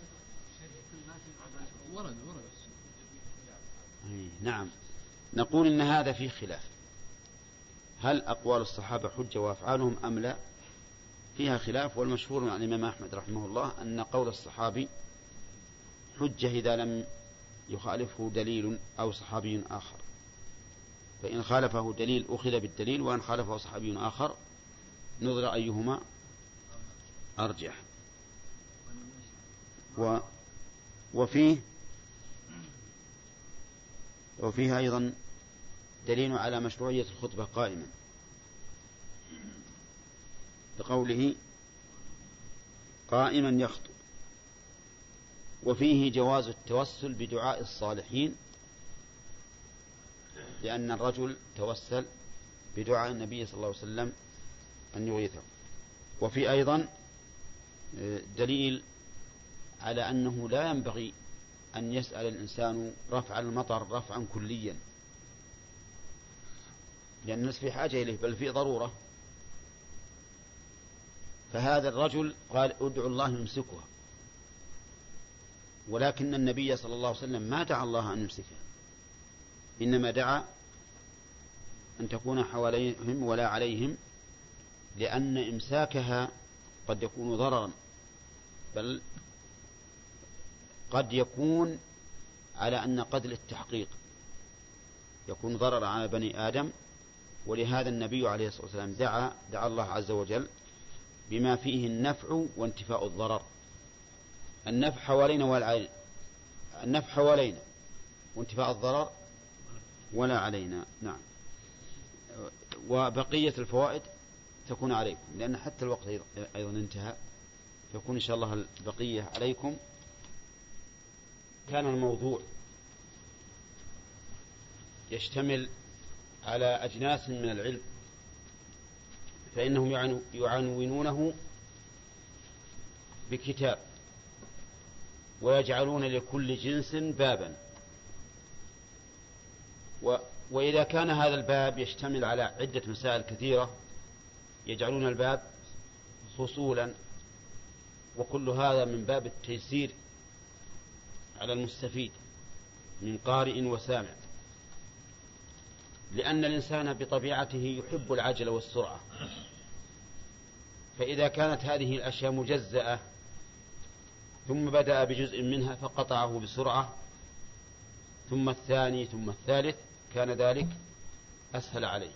نعم. نقول إن هذا فيه خلاف، هل أقوال الصحابة حجة وأفعالهم أم لا؟ فيها خلاف، والمشهور عن الإمام أحمد رحمه الله أن قول الصحابي حجة إذا لم يخالفه دليل أو صحابي آخر، فإن خالفه دليل أخذ بالدليل، وإن خالفه صحابي آخر نظر أيهما أرجح. وفيه أيضا دليل على مشروعية الخطبة قائما بقوله قائما يخطب. وفيه جواز التوسل بدعاء الصالحين، لأن الرجل توسل بدعاء النبي صلى الله عليه وسلم أن يغيثه. وفي أيضا دليل على أنه لا ينبغي أن يسأل الإنسان رفع المطر رفعا كليا، لأن الناس في حاجة إليه بل في ضرورة. فهذا الرجل قال ادعو الله يمسكها، ولكن النبي صلى الله عليه وسلم ما دعا الله أن يمسكها، إنما دعا أن تكون حواليهم ولا عليهم، لأن إمساكها قد يكون ضررا، بل قد يكون على أن قدر التحقيق يكون ضررا على بني آدم. ولهذا النبي عليه الصلاة والسلام دعا الله عز وجل بما فيه النفع وانتفاء الضرر. النفع حوالينا وانتفاء الضرر ولا علينا. نعم. وبقية الفوائد تكون عليكم، لأن حتى الوقت أيضا انتهى، فيكون إن شاء الله البقية عليكم. كان الموضوع يشتمل على أجناس من العلم، فإنهم يعنونونه بكتاب، ويجعلون لكل جنس بابا، وإذا كان هذا الباب يشتمل على عدة مسائل كثيرة يجعلون الباب فصولا، وكل هذا من باب التيسير على المستفيد من قارئ وسامع، لأن الإنسان بطبيعته يحب العجلة والسرعة، فإذا كانت هذه الأشياء مجزأة ثم بدأ بجزء منها فقطعه بسرعة ثم الثاني ثم الثالث كان ذلك أسهل عليه.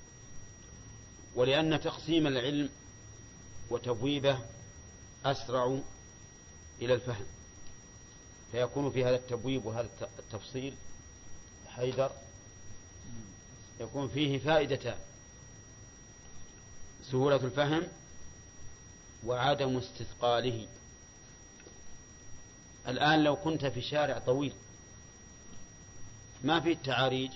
ولأن تقسيم العلم وتبويبه أسرع إلى الفهم، فيكون في هذا التبويب وهذا التفصيل حيدر يكون فيه فائدتان: سهولة الفهم وعدم استثقاله. الآن لو كنت في شارع طويل ما فيه التعاريج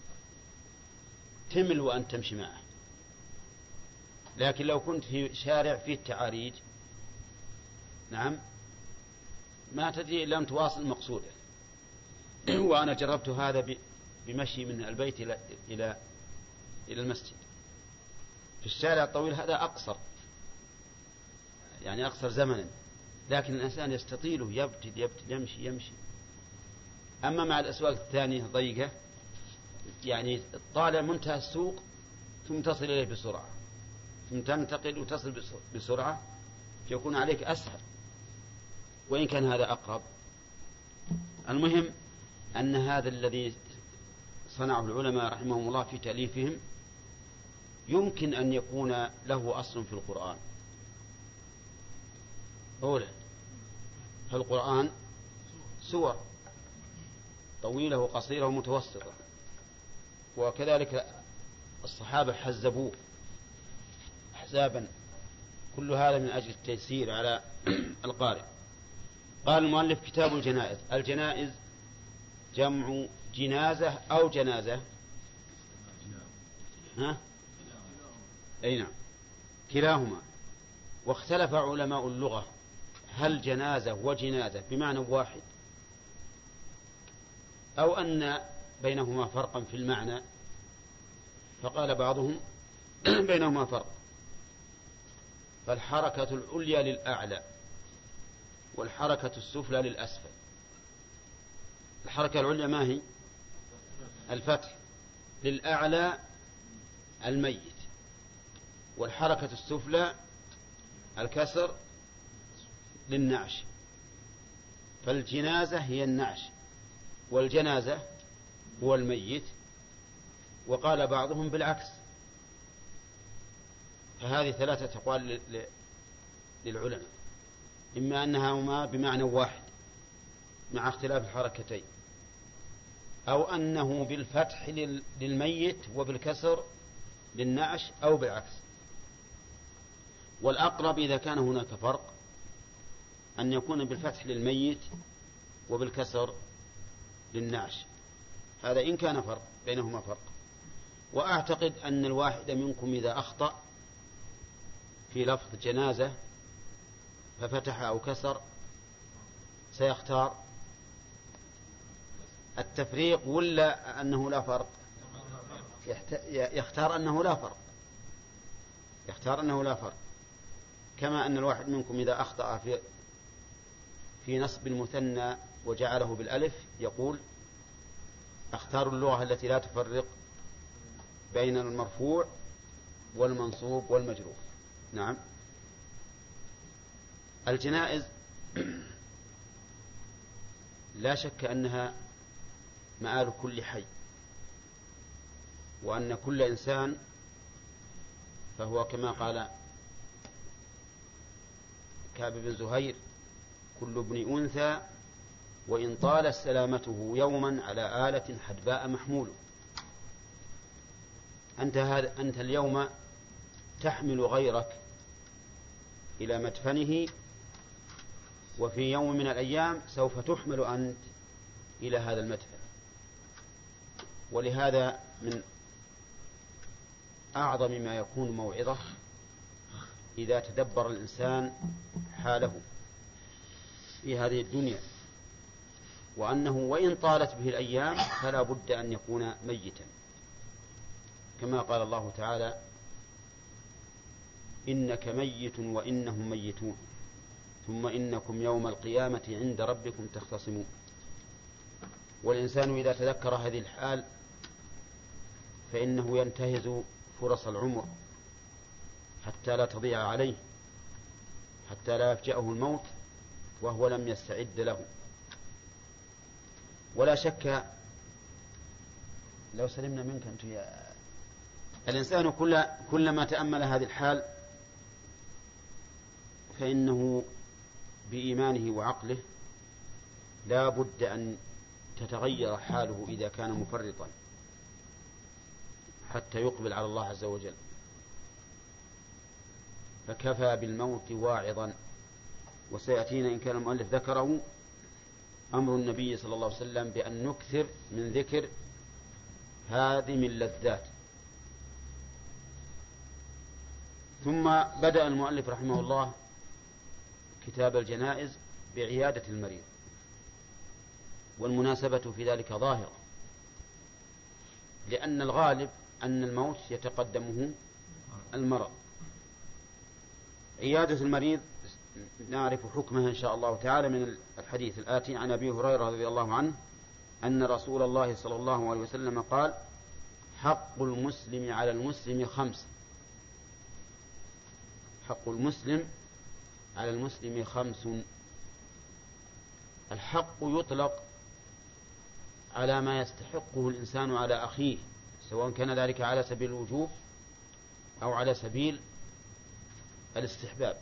تمل وأن تمشي معه، لكن لو كنت في شارع فيه التعاريج نعم ما تدري إلا أن تواصل مقصوده. وأنا جربت هذا بمشي من البيت إلى المسجد في الشارع الطويل، هذا أقصر يعني أقصر زمنا، لكن الإنسان يستطيله يبتد يمشي. أما مع الأسواق الثانية ضيقة يعني طالع منتهى السوق ثم تصل إليه بسرعة ثم تنتقل وتصل بسرعة، يكون عليك أسهل وإن كان هذا أقرب. المهم أن هذا الذي صنعه العلماء رحمهم الله في تأليفهم يمكن أن يكون له أصل في القرآن. أولا فالقرآن سور طويلة وقصيرة ومتوسطة، وكذلك الصحابة حزبوه أحزابا، كل هذا من أجل التيسير على القارئ. قال المؤلف: كتاب الجنائز. الجنائز جمع جنازة أو جنازة؟ ها؟ أي نعم، كلاهما. واختلف علماء اللغة هل جنازة وجنازة بمعنى واحد أو أن بينهما فرقا في المعنى، فقال بعضهم بينهما فرق، فالحركة العليا للأعلى والحركة السفلى للأسفل. الحركة العليا ما هي؟ الفتح، للأعلى الميت، والحركة السفلى الكسر للنعش. فالجنازة هي النعش والجنازة هو الميت، وقال بعضهم بالعكس. فهذه ثلاثة أقوال للعلماء، إما أنهما بمعنى واحد مع اختلاف الحركتين، أو أنه بالفتح للميت وبالكسر للنعش، أو بالعكس. والأقرب إذا كان هناك فرق أن يكون بالفتح للميت وبالكسر للنعش، هذا إن كان فرق بينهما فرق. وأعتقد أن الواحد منكم إذا أخطأ في لفظ جنازة ففتح أو كسر سيختار التفريق ولا أنه لا فرق؟ يختار أنه لا فرق، يختار أنه لا فرق. كما أن الواحد منكم إذا أخطأ في نصب المثنى وجعله بالألف يقول: اختار اللغة التي لا تفرق بين المرفوع والمنصوب والمجرور. نعم. الجنائز لا شك أنها مآل كل حي، وأن كل إنسان فهو كما قال كعب بن زهير: كل ابن أنثى وإن طالت سلامته يوما على آلة حدباء محمول. أنت اليوم تحمل غيرك إلى مدفنه، وفي يوم من الأيام سوف تحمل أنت إلى هذا المدفن. ولهذا من أعظم ما يكون موعظة إذا تدبر الإنسان حاله في هذه الدنيا، وأنه وإن طالت به الأيام فلا بد أن يكون ميتا، كما قال الله تعالى: إنك ميت وإنهم ميتون ثم إنكم يوم القيامة عند ربكم تختصمون. والإنسان إذا تذكر هذه الحال فإنه ينتهز فرص العمر حتى لا تضيع عليه، حتى لا يفجأه الموت وهو لم يستعد له. ولا شك لو سلمنا منك أنت يا الإنسان كلما تأمل هذه الحال فإنه بإيمانه وعقله لا بد أن تتغير حاله إذا كان مفرطا حتى يقبل على الله عز وجل. فكفى بالموت واعظا. وسيأتينا إن كان المؤلف ذكره أمر النبي صلى الله عليه وسلم بأن نكثر من ذكر هادم اللذات. ثم بدأ المؤلف رحمه الله كتاب الجنائز بعيادة المريض، والمناسبة في ذلك ظاهرة، لأن الغالب أن الموت يتقدمه المرض. عيادة المريض نعرف حكمها إن شاء الله تعالى من الحديث الآتي عن أبي هريرة رضي الله عنه أن رسول الله صلى الله عليه وسلم قال: حق المسلم على المسلم 5. حق المسلم على المسلم 5. الحق يطلق على ما يستحقه الإنسان على أخيه، سواء كان ذلك على سبيل الوجوب أو على سبيل الاستحباب.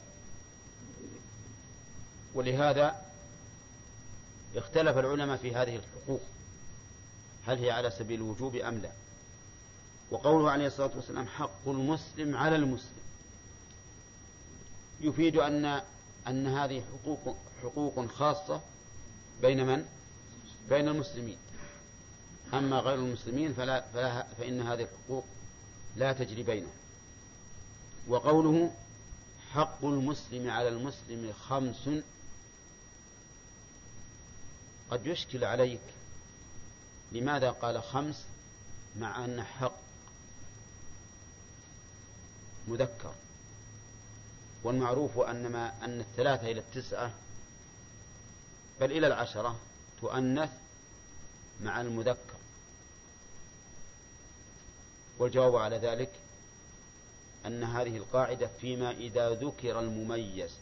ولهذا اختلف العلماء في هذه الحقوق، هل هي على سبيل الوجوب أم لا. وقوله عليه الصلاة والسلام حق المسلم على المسلم يفيد أن هذه حقوق خاصة بين من؟ بين المسلمين. أما غير المسلمين فإن هذه الحقوق لا تجري بينهم. وقوله حق المسلم على المسلم 5 قد يشكل عليك لماذا قال 5 مع أن حق مذكر، والمعروف أن 3 إلى 9 بل إلى 10 تؤنث مع المذكر. والجواب على ذلك أن هذه القاعدة فيما إذا ذكر المميز،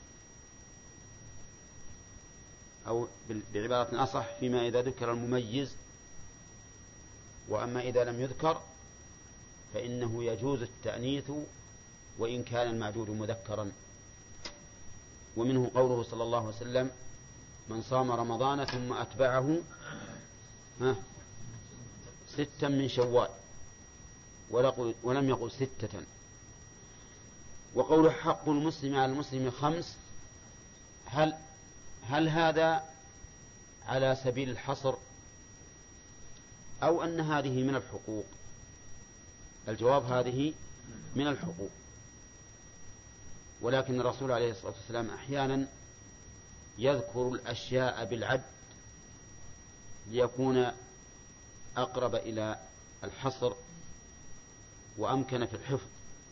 أو بعبارة أصح فيما إذا ذكر المميز. وأما إذا لم يذكر فإنه يجوز التأنيث وإن كان المعدود مذكرا. ومنه قوله صلى الله عليه وسلم: من صام رمضان ثم أتبعه 6 من شوال، ولم يقل 6. وقوله حق المسلم على المسلم 5 هل هذا على سبيل الحصر أو أن هذه من الحقوق؟ الجواب هذه من الحقوق، ولكن الرسول عليه الصلاة والسلام أحيانا يذكر الأشياء بالعد ليكون أقرب إلى الحصر وأمكن في الحفظ.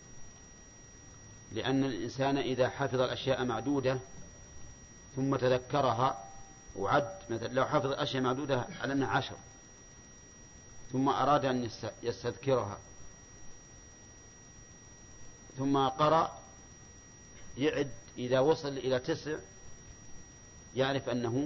لأن الإنسان إذا حفظ الأشياء معدودة ثم تذكرها وعد، مثلا لو حفظ الأشياء معدودة على أنها 10 ثم أراد أن يستذكرها ثم قرأ يعد، إذا وصل إلى 9 يعرف أنه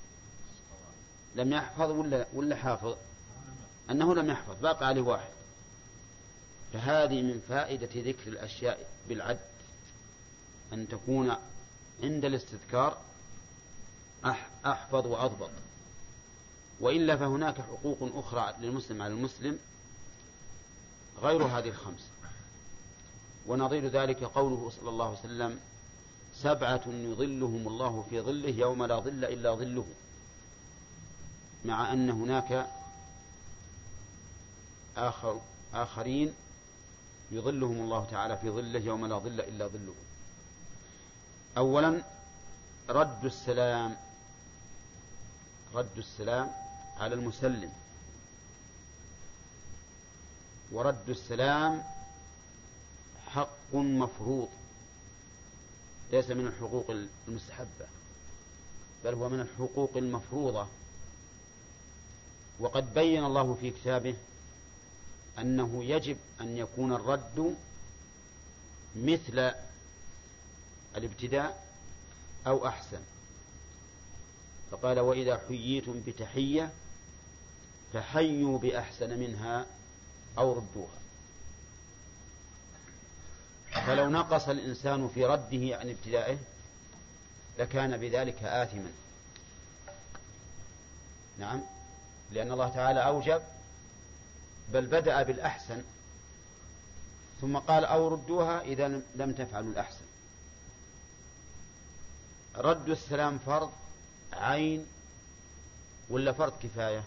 لم يحفظ ولا حافظ، أنه لم يحفظ، باقي عليه 1. فهذه من فائدة ذكر الأشياء بالعد، أن تكون عند الاستذكار أحفظ وأضبط. وإلا فهناك حقوق أخرى للمسلم على المسلم غير هذه الخمس. ونظير ذلك قوله صلى الله عليه وسلم: 7 يظلهم الله في ظله يوم لا ظل إلا ظله، مع أن هناك آخرين يظلهم الله تعالى في ظله يوم لا ظل إلا ظله. أولا رد السلام على المسلم، ورد السلام حق مفروض ليس من الحقوق المستحبة، بل هو من الحقوق المفروضة. وقد بين الله في كتابه أنه يجب أن يكون الرد مثل الابتداء أو أحسن، فقال: وإذا حييتم بتحية فحيوا بأحسن منها أو ردوها. فلو نقص الإنسان في رده عن ابتدائه لكان بذلك آثما. نعم، لأن الله تعالى أوجب، بل بدأ بالأحسن ثم قال: أو ردوها إذا لم تفعلوا الأحسن. رد السلام فرض عين ولا فرض كفاية؟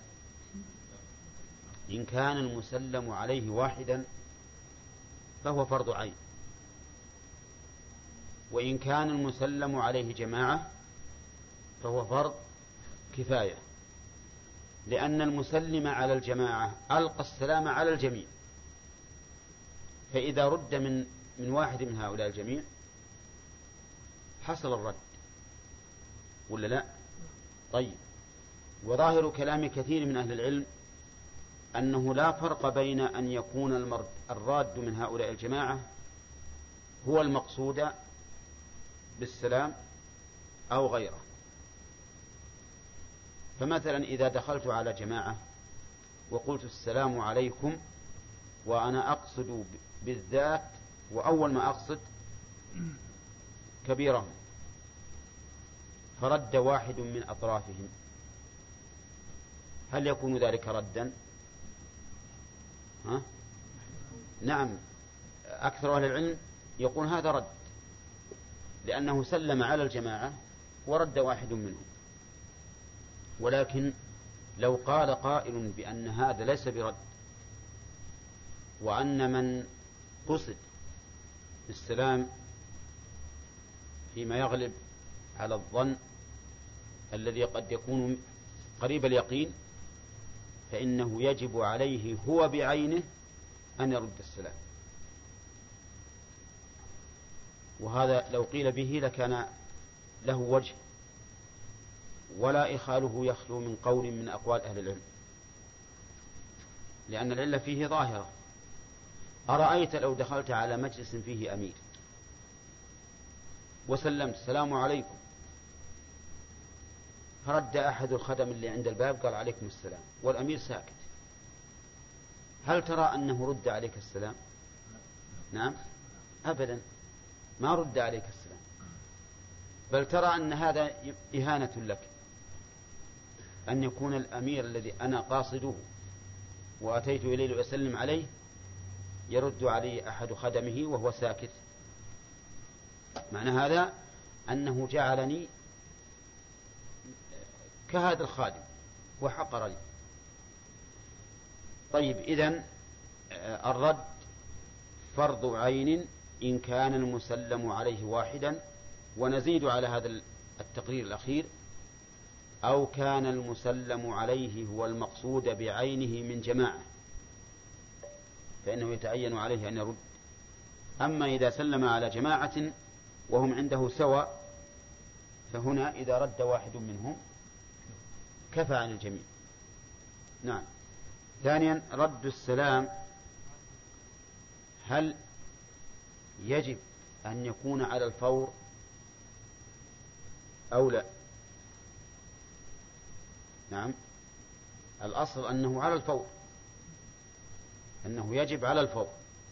إن كان المسلم عليه واحدا فهو فرض عين، وإن كان المسلم عليه جماعة فهو فرض كفاية، لأن المسلم على الجماعة ألقى السلام على الجميع، فإذا رد من واحد من هؤلاء الجميع حصل الرد ولا لا؟ طيب، وظاهر كلام كثير من أهل العلم أنه لا فرق بين أن يكون الراد من هؤلاء الجماعة هو المقصود بالسلام أو غيره. فمثلا إذا دخلت على جماعة وقلت: السلام عليكم، وأنا أقصد بالذات، وأول ما أقصد كبيرهم، فرد واحد من أطرافهم، هل يكون ذلك ردا؟ نعم، أكثر أهل العلم يقول هذا رد، لأنه سلم على الجماعة ورد واحد منهم. ولكن لو قال قائل بأن هذا ليس برد، وأن من قصد بالسلام فيما يغلب على الظن الذي قد يكون قريب اليقين، فإنه يجب عليه هو بعينه أن يرد السلام. وهذا لو قيل به لكان له وجه، ولا إخاله يخلو من قول من أقوال أهل العلم، لأن العلة فيه ظاهرة. أرأيت لو دخلت على مجلس فيه أمير وسلمت: السلام عليكم، فرد أحد الخدم اللي عند الباب قال: عليكم السلام، والأمير ساكت، هل ترى أنه رد عليك السلام؟ نعم، أبدا، ما رد عليك السلام، بل ترى أن هذا إهانة لك، أن يكون الأمير الذي أنا قاصده وأتيت إليه لأسلم عليه يرد علي أحد خدمه وهو ساكت. معنى هذا أنه جعلني كهذا الخادم وحقرني. طيب، إذن الرد فرض عين إن كان المسلم عليه واحدا، ونزيد على هذا التقرير الأخير: أو كان المسلم عليه هو المقصود بعينه من جماعة، فإنه يتعين عليه أن يرد. أما إذا سلم على جماعة وهم عنده سواء، فهنا إذا رد واحد منهم كفى عن الجميع. نعم. ثانيا رد السلام، هل يجب أن يكون على الفور أو لا؟ نعم، الأصل أنه على الفور، أنه يجب على الفور،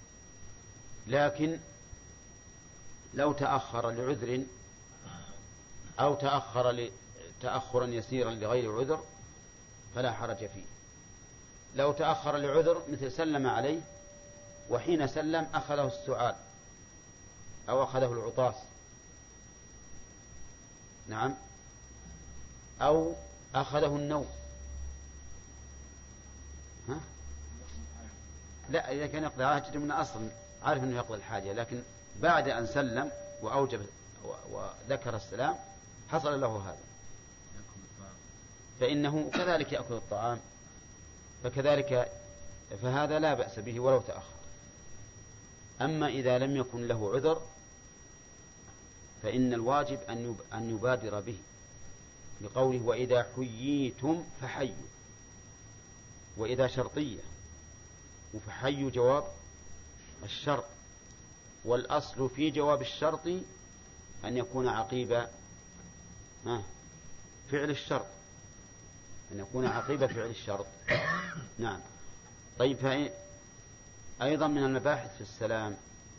لكن لو تأخر لعذر أو تأخر تأخرا يسيرا لغير عذر فلا حرج فيه. لو تأخر لعذر مثل سلم عليه وحين سلم أخذه السعال أو أخذه العطاس، نعم، أو أخذه النوم. ها؟ لا، إذا كان يقضي حاجة من أصل عارف أنه يقضي الحاجة، لكن بعد أن سلم وأوجب وذكر السلام حصل له هذا، فإنه كذلك يأكل الطعام، فهذا لا بأس به ولو تأخر. أما إذا لم يكن له عذر فإن الواجب أن يبادر به، لقوله وإذا حييتم فحيوا، وإذا شرطية، وفحيوا جواب الشرط، والأصل في جواب الشرط أن يكون عقيب فعل الشرط، أن يكون عقيب فعل الشرط. نعم. طيب، أيضا من المباحث في السلام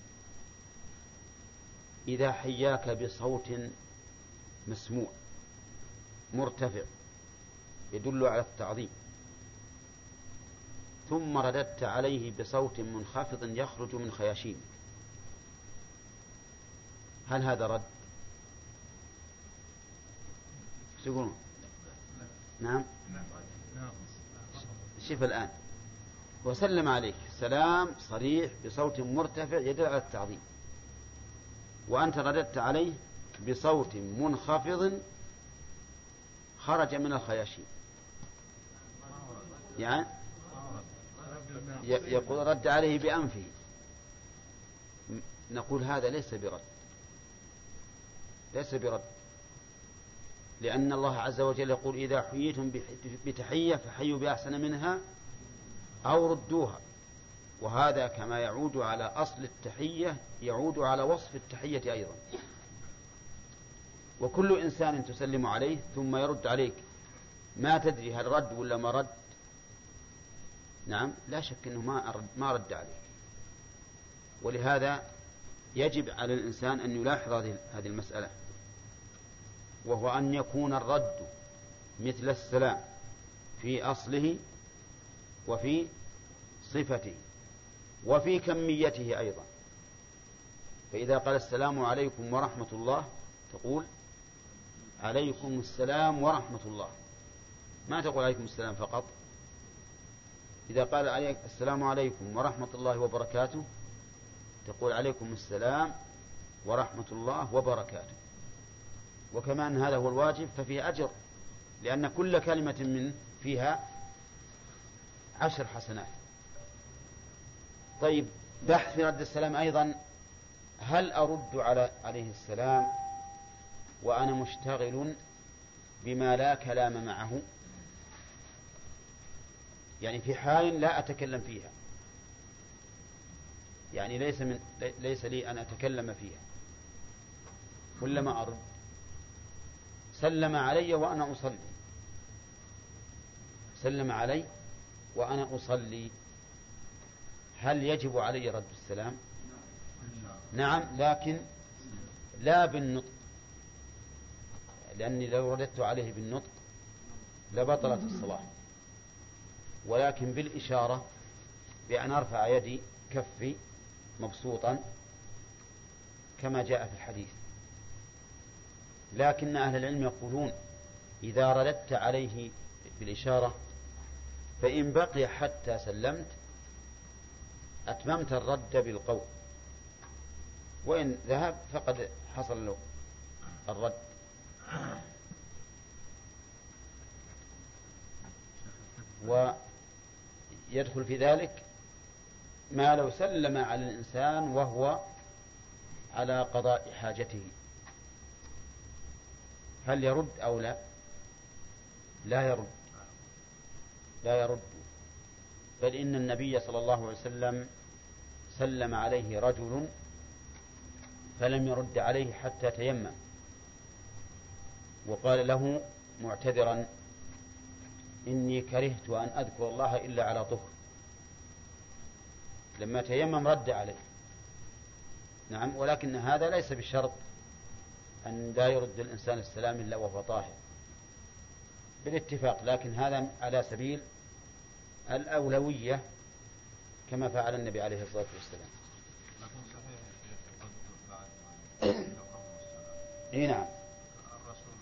إذا حياك بصوت مسموع مرتفع يدل على التعظيم، ثم رددت عليه بصوت منخفض يخرج من خياشيمك، هل هذا رد؟ تقولون نعم. شوف الآن، وسلم عليك سلام صريح بصوت مرتفع يدل على التعظيم، وأنت رددت عليه بصوت منخفض خرج من الخياشيم، يعني يقول رد عليه بأنفه، نقول هذا ليس برد، لأن الله عز وجل يقول إذا حييتم بتحية فحيوا بأحسن منها أو ردوها، وهذا كما يعود على أصل التحية يعود على وصف التحية أيضا. وكل إنسان تسلم عليه ثم يرد عليك ما تدري هل رد ولا ما رد، نعم، لا شك أنه ما رد عليك. ولهذا يجب على الإنسان أن يلاحظ هذه المسألة، وهو أن يكون الرد مثل السلام في أصله وفي صفته وفي كميته أيضا. فإذا قال السلام عليكم ورحمة الله تقول عليكم السلام ورحمة الله، ما تقول عليكم السلام فقط. إذا قال السلام عليكم ورحمة الله وبركاته تقول عليكم السلام ورحمة الله وبركاته. وكما أن هذا هو الواجب ففيه أجر، لأن كل كلمة من فيها 10 حسنات. طيب، بحث في رد السلام أيضا، هل أرد عليه السلام وأنا مشتغل بما لا كلام معه، يعني في حال لا أتكلم فيها، يعني ليس لي أن أتكلم فيها، ولا ما أرد؟ سلم علي وأنا أصلي، سلم علي وأنا أصلي، هل يجب علي رد السلام؟ نعم، لكن لا بالنطق، لأني لو رددت عليه بالنطق لبطلت الصلاة، ولكن بالإشارة بأن أرفع يدي كفي مبسوطا كما جاء في الحديث. لكن أهل العلم يقولون إذا رددت عليه بالإشارة فإن بقي حتى سلمت أتممت الرد بالقول، وإن ذهب فقد حصل له الرد. ويدخل في ذلك ما لو سلم على الإنسان وهو على قضاء حاجته، هل يرد أو لا؟ لا يرد، بل إن النبي صلى الله عليه وسلم سلم عليه رجل فلم يرد عليه حتى تيمم، وقال له معتذرا إني كرهت أن أذكر الله إلا على طهر، لما تيمم رد عليه. نعم، ولكن هذا ليس بشرط أن لا يرد الإنسان السلام إلا وهو طاهر بالاتفاق، لكن هذا على سبيل الأولوية كما فعل النبي عليه الصلاة والسلام. لكن صحيح بعد اي نعم. الرسول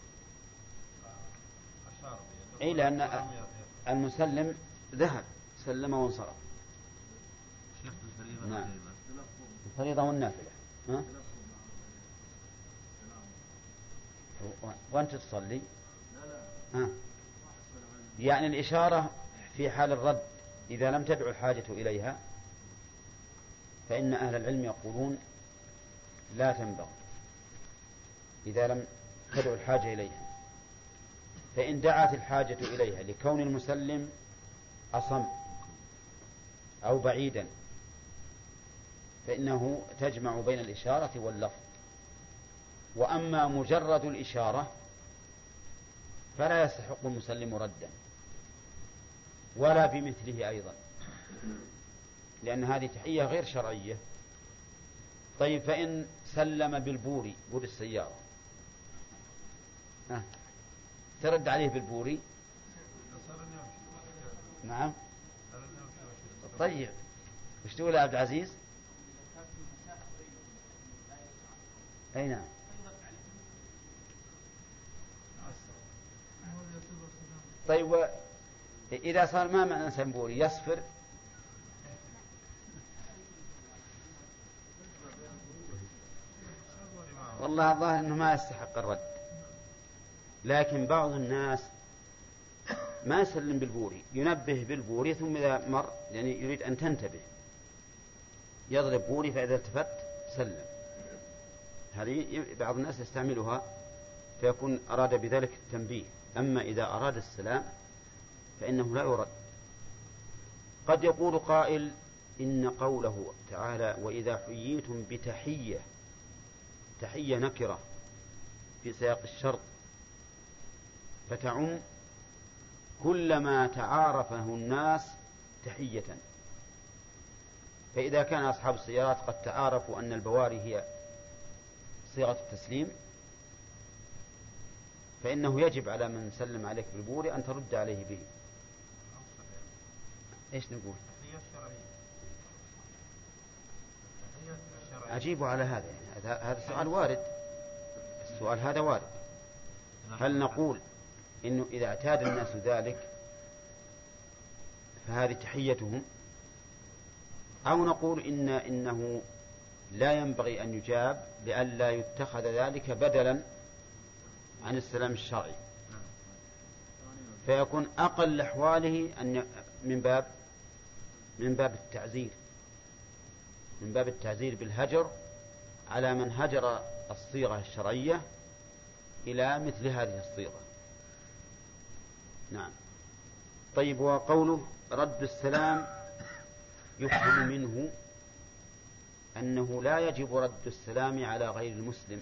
أشار بيده اي لأن المسلم ذهب سلم وانصرف. شيخ الفريضة نعم. الفريضة والنافلة. ها؟ وأنت تصلي؟ ها؟ يعني الإشارة في حال الرد إذا لم تدعو الحاجة إليها فإن أهل العلم يقولون لا تنبغي إذا لم تدعو الحاجة إليها. فإن دعت الحاجة إليها لكون المسلم أصم أو بعيدا فإنه تجمع بين الإشارة واللفظ. وأما مجرد الإشارة فلا يستحق المسلم ردا ولا بمثله أيضا، لأن هذه تحية غير شرعية. طيب فإن سلم بالبوري، بور السيارة، ترد عليه بالبوري؟ نعم. طيب وش تقول يا عبد العزيز؟ أي نعم. طيب إذا صار ما معنى سنبوري يصفر؟ والله الظاهر أنه ما يستحق الرد، لكن بعض الناس ما يسلم بالبوري، ينبه بالبوري ثم إذا مر يعني يريد أن تنتبه يضرب بوري فإذا التفت سلم. هذه بعض الناس يستعملها فيكون أراد بذلك التنبيه. أما إذا أراد السلام فإنه لا يرد. قد يقول قائل إن قوله تعالى وإذا حييتم بتحية، تحية نكرة في سياق الشرط فتعم كلما تعارفه الناس تحية. فإذا كان أصحاب السيارات قد تعارفوا أن البواري هي صيغة التسليم فإنه يجب على من سلم عليك بالبوري أن ترد عليه به. إيش نقول؟ أجيب على هذا يعني هذا السؤال وارد، السؤال هذا وارد. هل نقول إنه إذا اعتاد الناس ذلك فهذه تحيتهم، أو نقول إنه لا ينبغي أن يجاب لئلا يتخذ ذلك بدلا عن السلام الشرعي فيكون أقل أحواله أن من باب التعزير، من باب التعزير بالهجر على من هجر الصيغة الشرعية إلى مثل هذه الصيغة. نعم. طيب وقوله رد السلام يفهم منه أنه لا يجب رد السلام على غير المسلم،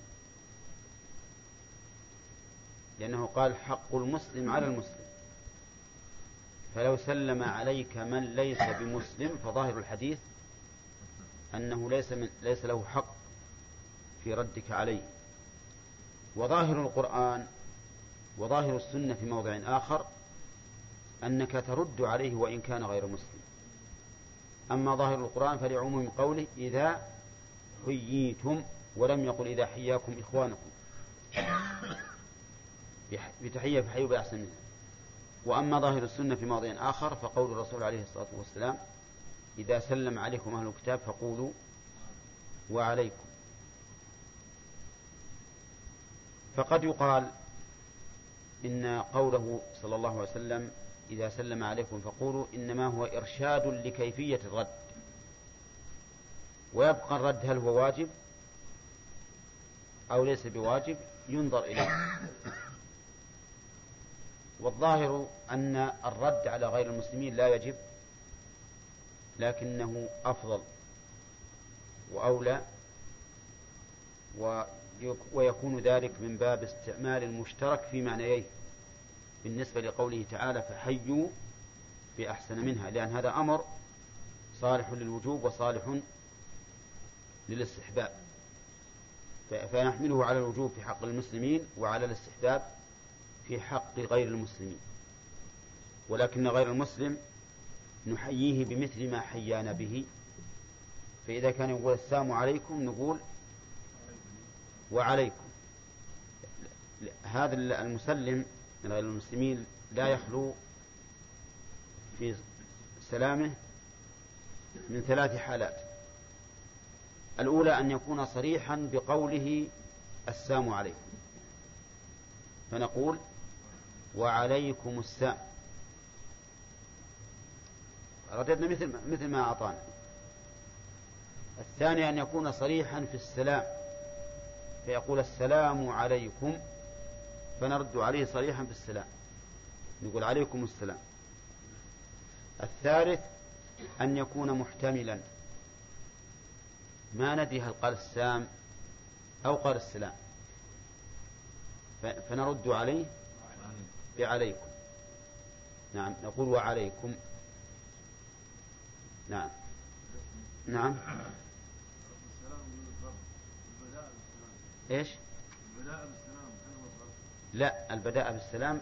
لأنه قال حق المسلم على المسلم، فلو سلم عليك من ليس بمسلم فظاهر الحديث أنه ليس له حق في ردك عليه. وظاهر القرآن وظاهر السنة في موضع آخر أنك ترد عليه وإن كان غير مسلم. أما ظاهر القرآن فلعموم قوله إذا حييتم، ولم يقل إذا حياكم إخوانكم بتحية فحيوا بأحسن منها. وأما ظاهر السنة في موضع آخر فقول الرسول عليه الصلاة والسلام إذا سلم عليكم أهل الكتاب فقولوا وعليكم. فقد يقال إن قوله صلى الله عليه وسلم إذا سلم عليكم فقولوا إنما هو إرشاد لكيفية الرد، ويبقى الرد هل هو واجب أو ليس بواجب ينظر إليه. والظاهر أن الرد على غير المسلمين لا يجب، لكنه أفضل وأولى، ويكون ذلك من باب استعمال المشترك في معنييه بالنسبة لقوله تعالى فحيوا بأحسن منها، لأن هذا أمر صالح للوجوب وصالح للاستحباب، فنحمله على الوجوب في حق المسلمين وعلى الاستحباب في حق غير المسلمين. ولكن غير المسلم نحييه بمثل ما حيانا به. فإذا كان يقول السلام عليكم نقول وعليكم. هذا المسلم من غير المسلمين لا يخلو في سلامه من 3 حالات. الأولى أن يكون صريحا بقوله السلام عليكم، فنقول وعليكم السلام، رددنا مثل ما أعطانا. الثاني أن يكون صريحا في السلام، فيقول السلام عليكم، فنرد عليه صريحا في السلام، نقول عليكم السلام. الثالث أن يكون محتملا، ما ندري هل قال السلام أو قال السلام، فنرد عليه بعليكم. نعم، نقول وعليكم. نعم نعم. ايش؟ لا، البداء بالسلام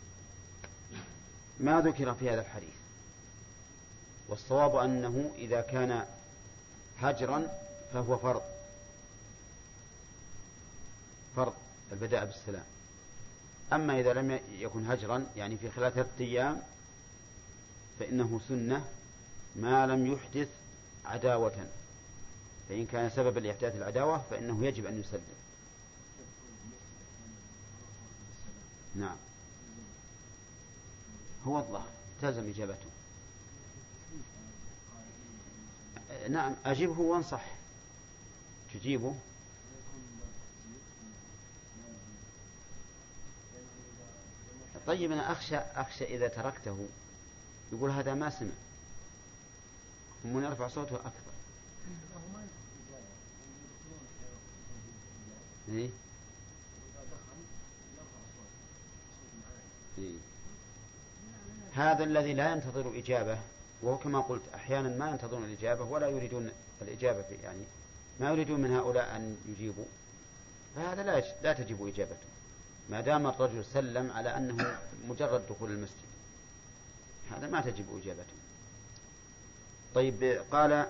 ما ذكر في هذا الحديث، والصواب أنه إذا كان هجرا فهو فرض البداء بالسلام. أما إذا لم يكن هجرا يعني في خلال 3 أيام فإنه سنة ما لم يحدث عداوة، فإن كان سببا لإحداث العداوة فإنه يجب أن يسلم. نعم، هو الظاهر تلزم إجابته. نعم، أجبه وانصح، تجيبه. طيب أنا أخشى إذا تركته يقول هذا ما سمع، ومن يرفع صوته أكثر. إيه؟ إيه؟ هذا الذي لا ينتظر إجابة، وهو كما قلت أحيانا ما ينتظرون الإجابة ولا يريدون الإجابة يعني ما يريدون من هؤلاء أن يجيبوا، فهذا لا تجب إجابته ما دام الرجل سلم على أنه مجرد دخول المسجد، هذا ما تجب إجابته. طيب قال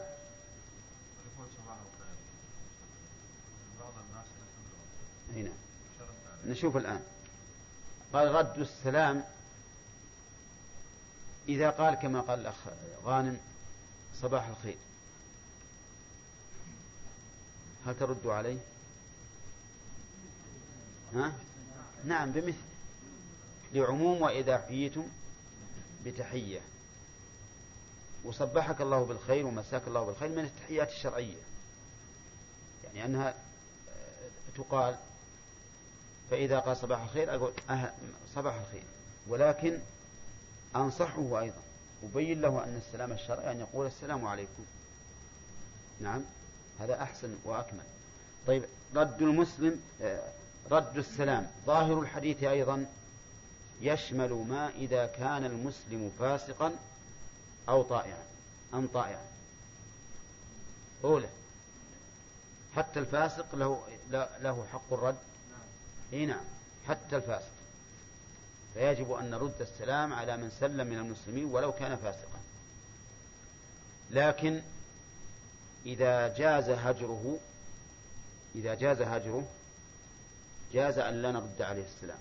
هنا نشوف الآن. قال رد السلام إذا قال كما قال الأخ غانم صباح الخير، هل ترد عليه؟ ها؟ نعم بمثل، لعموم وإذا حييتم بتحية، وصبحك الله بالخير ومساك الله بالخير من التحيات الشرعية، يعني أنها تقال. فإذا قال صباح الخير أقول صباح الخير، ولكن أنصحه أيضا وبين له أن السلام الشرعي أن يقول السلام عليكم. نعم، هذا أحسن وأكمل. طيب رد السلام ظاهر الحديث أيضا يشمل ما إذا كان المسلم فاسقا أو طائعا. أولى حتى الفاسق له حق الرد. نعم، حتى الفاسق، فيجب أن نرد السلام على من سلم من المسلمين ولو كان فاسقا. لكن إذا جاز هجره جاز أن لا نرد عليه السلام.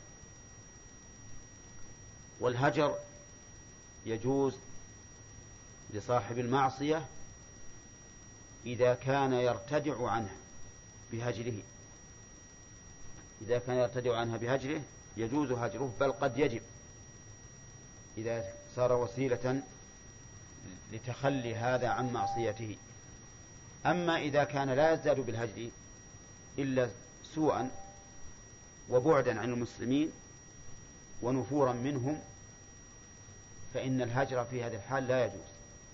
والهجر يجوز لصاحب المعصية إذا كان يرتدع عنها بهجره. إذا كان يرتدع عنها بهجره يجوز هجره، بل قد يجب إذا صار وسيلة لتخلي هذا عن معصيته. أما إذا كان لا يزداد بالهجر إلا سوءا وبعدا عن المسلمين ونفورا منهم فإن الهجر في هذه الحال لا يجوز،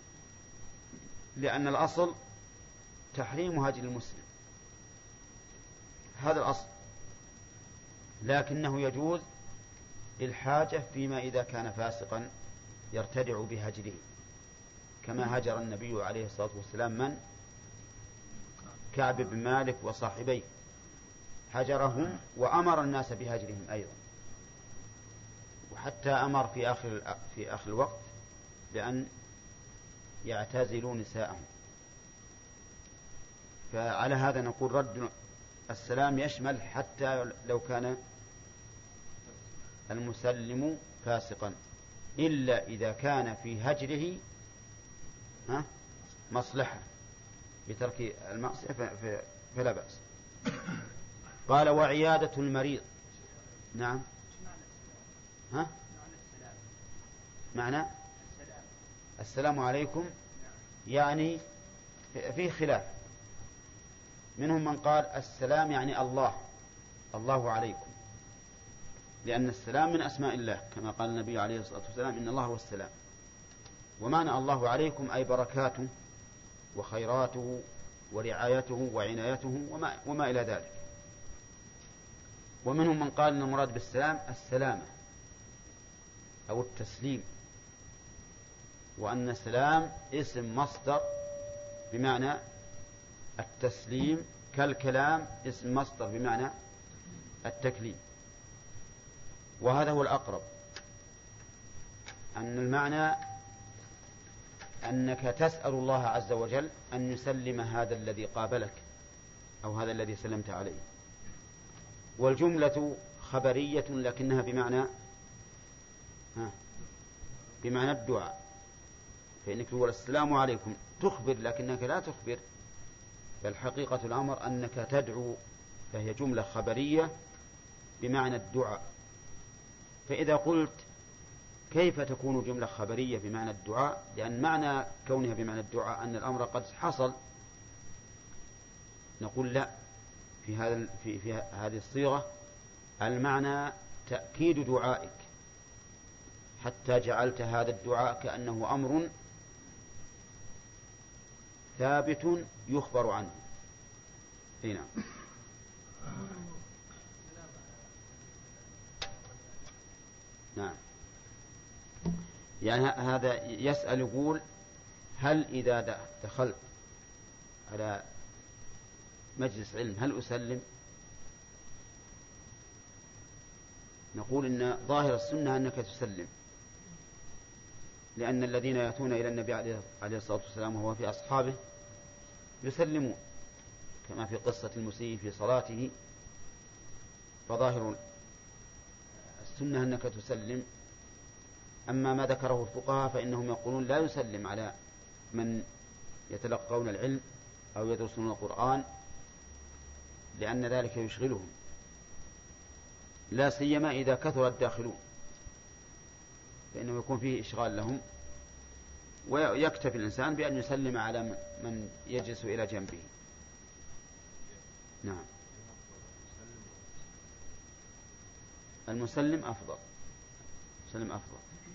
لأن الأصل تحريم هجر المسلم، هذا الأصل. لكنه يجوز للحاجة فيما إذا كان فاسقا يرتدع بهجره، كما هجر النبي عليه الصلاة والسلام من؟ كعب بن مالك وصاحبيه، هجرهم وأمر الناس بهجرهم أيضا، وحتى أمر في آخر الوقت بأن يعتزلوا نساءهم. فعلى هذا نقول رد السلام يشمل حتى لو كان المسلم فاسقا، إلا إذا كان في هجره مصلحة بترك المعصية فلا بأس. قال وعيادة المريض. نعم. معنى السلام عليكم يعني فيه خلاف، منهم من قال السلام يعني الله عليكم، لأن السلام من أسماء الله كما قال النبي عليه الصلاة والسلام إن الله هو السلام، ومعنى الله عليكم أي بركاته وخيراته ورعايته وعنايته وما إلى ذلك. ومنهم من قال إن المراد بالسلام السلامة أو التسليم، وأن السلام اسم مصدر بمعنى التسليم، كالكلام اسم مصدر بمعنى التكليم. وهذا هو الأقرب، أن المعنى أنك تسأل الله عز وجل أن يسلم هذا الذي قابلك أو هذا الذي سلمت عليه. والجملة خبرية لكنها بمعنى الدعاء، فإنك تقول السلام عليكم تخبر لكنك لا تخبر، بل حقيقة الأمر أنك تدعو، فهي جملة خبرية بمعنى الدعاء. فإذا قلت كيف تكون جملة خبرية بمعنى الدعاء؟ لأن معنى كونها بمعنى الدعاء أن الأمر قد حصل. نقول لا، في هذه الصيغة المعنى تأكيد دعائك، حتى جعلت هذا الدعاء كأنه أمر ثابت يخبر عنه. هنا نعم، يعني هذا يسأل يقول هل إذا دخلت على مجلس علم هل أسلم؟ نقول إن ظاهر السنة أنك تسلم، لأن الذين يأتون إلى النبي عليه الصلاة والسلام وهو في أصحابه يسلمون، كما في قصة المسيء في صلاته، فظاهر السنة أنك تسلم. أما ما ذكره الفقهاء فإنهم يقولون لا يسلم على من يتلقون العلم أو يدرسون القرآن، لأن ذلك يشغلهم، لا سيما إذا كثر الداخلون، فإنه يكون فيه إشغال لهم. ويكتفي الإنسان بأن يسلم على من يجلس إلى جنبه. نعم، المسلم أفضل، مسلم أفضل.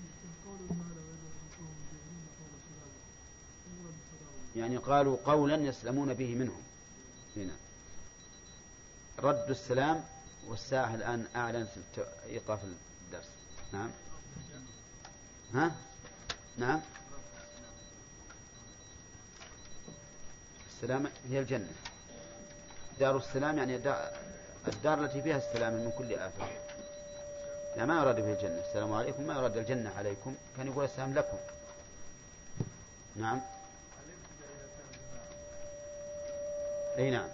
يعني قالوا قولا يسلمون به منهم. هنا رد السلام، والساعة الآن أعلن إيقاف الدرس. نعم. نعم، السلام هي الجنة، دار السلام يعني الدار التي فيها السلام من كل آفة. لا، ما يراد به الجنة. السلام عليكم ما يراد الجنة عليكم، كان يقول السلام لكم. نعم. أي نعم،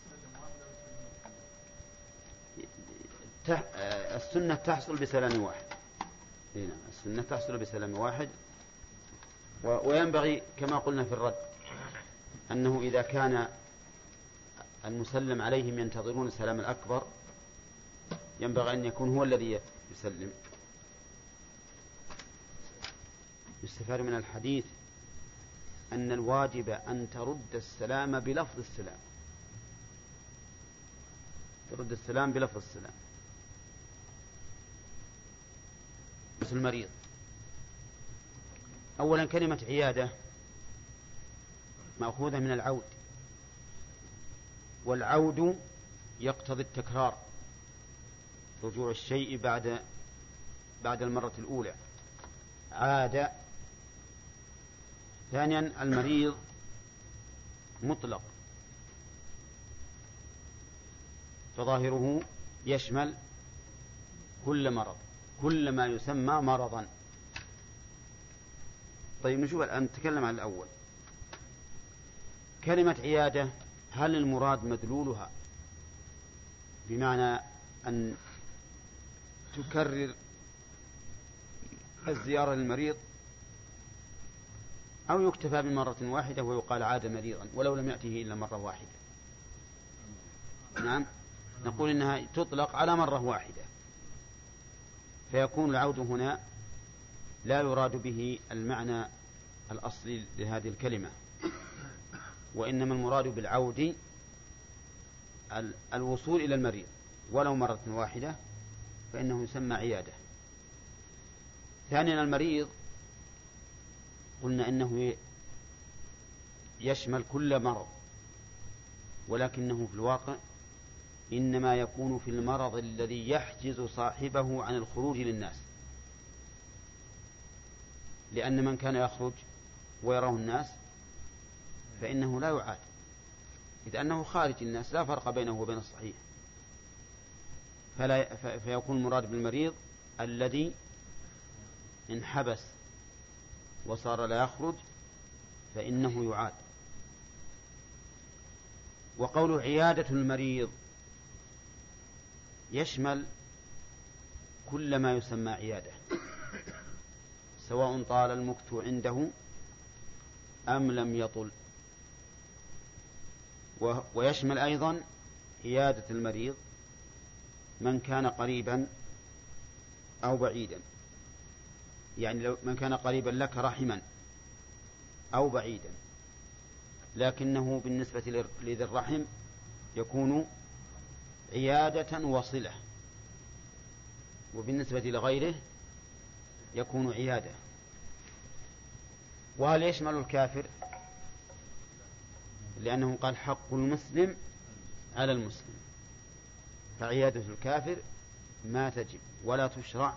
السنة تحصل بسلام واحد. نعم، السنة تحصل بسلام واحد. وينبغي كما قلنا في الرد أنه إذا كان المسلم عليهم ينتظرون السلام الأكبر ينبغي أن يكون هو الذي يسلم. يستفاد من الحديث أن الواجب أن ترد السلام بلفظ السلام، ترد السلام بلفظ السلام. مثل المريض، أولا كلمة عيادة مأخوذة من العود، والعود يقتضي التكرار، رجوع الشيء بعد المرة الأولى، عاد. ثانيا المريض مطلق، فظاهره يشمل كل مرض، كل ما يسمى مرضا. طيب نشوف الآن نتكلم عن الأول. كلمة عيادة هل المراد مدلولها بمعنى أن تكرر الزيارة للمريض، أو يكتفى بمرة واحدة ويقال عاد مريضا ولو لم يأته إلا مرة واحدة؟ نعم، نقول إنها تطلق على مرة واحدة، فيكون العود هنا لا يراد به المعنى الأصلي لهذه الكلمة، وإنما المراد بالعود الوصول إلى المريض ولو مرة واحدة، فإنه يسمى عيادة. ثانيا المريض قلنا إنه يشمل كل مرض، ولكنه في الواقع إنما يكون في المرض الذي يحجز صاحبه عن الخروج للناس، لأن من كان يخرج ويراه الناس فإنه لا يعاد، إذ أنه خارج الناس لا فرق بينه وبين الصحيح. فيكون المراد بالمريض الذي انحبس وصار لا يخرج فإنه يعاد. وقول عيادة المريض يشمل كل ما يسمى عيادة، سواء طال المكث عنده أم لم يطل. ويشمل أيضا عيادة المريض من كان قريبا أو بعيدا، يعني لو من كان قريبا لك رحما أو بعيدا، لكنه بالنسبة لذي الرحم يكون عيادة وصلة، وبالنسبة لغيره يكون عيادة. وهل يشمل الكافر؟ لأنه قال حق المسلم على المسلم، فعيادة الكافر ما تجب ولا تشرع،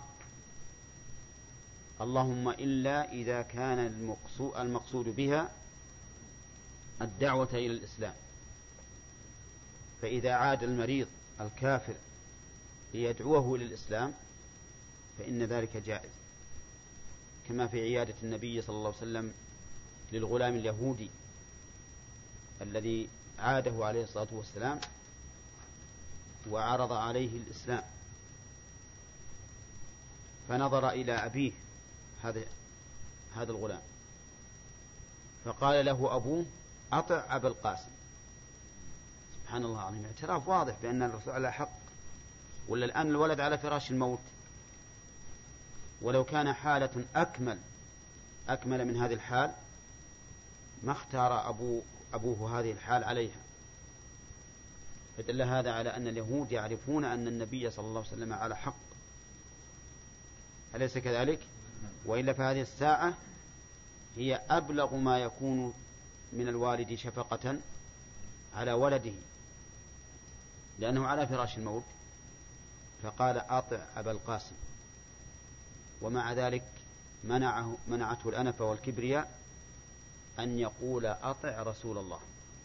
اللهم إلا إذا كان المقصود بها الدعوة إلى الإسلام، فإذا عاد المريض الكافر ليدعوه إلى الإسلام فإن ذلك جائز، كما في عيادة النبي صلى الله عليه وسلم للغلام اليهودي الذي عاده عليه الصلاة والسلام وعرض عليه الإسلام، فنظر إلى أبيه هذا الغلام فقال له أبوه أطع أبا القاسم. سبحان الله العظيم، اعتراف واضح بأن الرسول على حق. ولا الآن الولد على فراش الموت، ولو كان حالة أكمل من هذه الحال ما اختار أبوه هذه الحال عليها، فدل هذا على أن اليهود يعرفون أن النبي صلى الله عليه وسلم على حق، أليس كذلك؟ وإلا فهذه الساعة هي أبلغ ما يكون من الوالد شفقة على ولده، لأنه على فراش الموت فقال أطع أبا القاسم، ومع ذلك منعته الأنف والكبرياء أن يقول أطع رسول الله،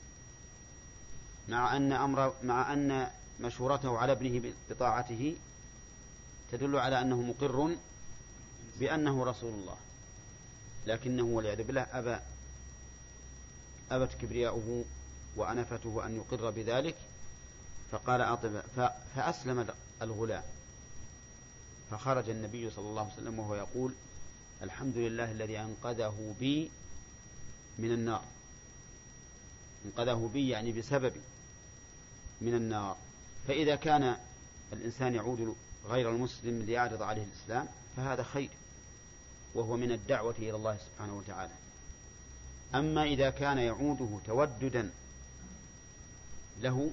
مع أن مشورته على ابنه بطاعته تدل على أنه مقر بأنه رسول الله، لكنه والعياذ بالله أبت كبرياؤه وأنفته أن يقر بذلك، فقال أطع، فأسلم الغلام، فخرج النبي صلى الله عليه وسلم وهو يقول الحمد لله الذي أنقذه بي من النار، انقذه بي يعني بسببي من النار. فإذا كان الإنسان يعود غير المسلم ليعرض عليه الإسلام فهذا خير، وهو من الدعوة إلى الله سبحانه وتعالى. أما إذا كان يعوده توددا له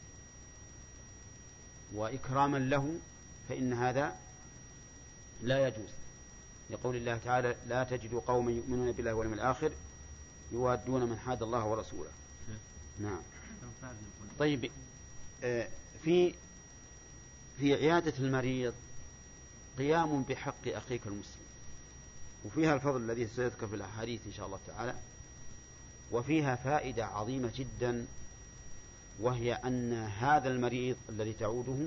وإكراما له فإن هذا لا يجوز، لقول الله تعالى لا تجد قوما يؤمنون بالله واليوم الآخر يوادون من حاد الله ورسوله. نعم. طيب، في عيادة المريض قيام بحق أخيك المسلم، وفيها الفضل الذي سيذكر في الأحاديث إن شاء الله تعالى، وفيها فائدة عظيمة جدا، وهي أن هذا المريض الذي تعوده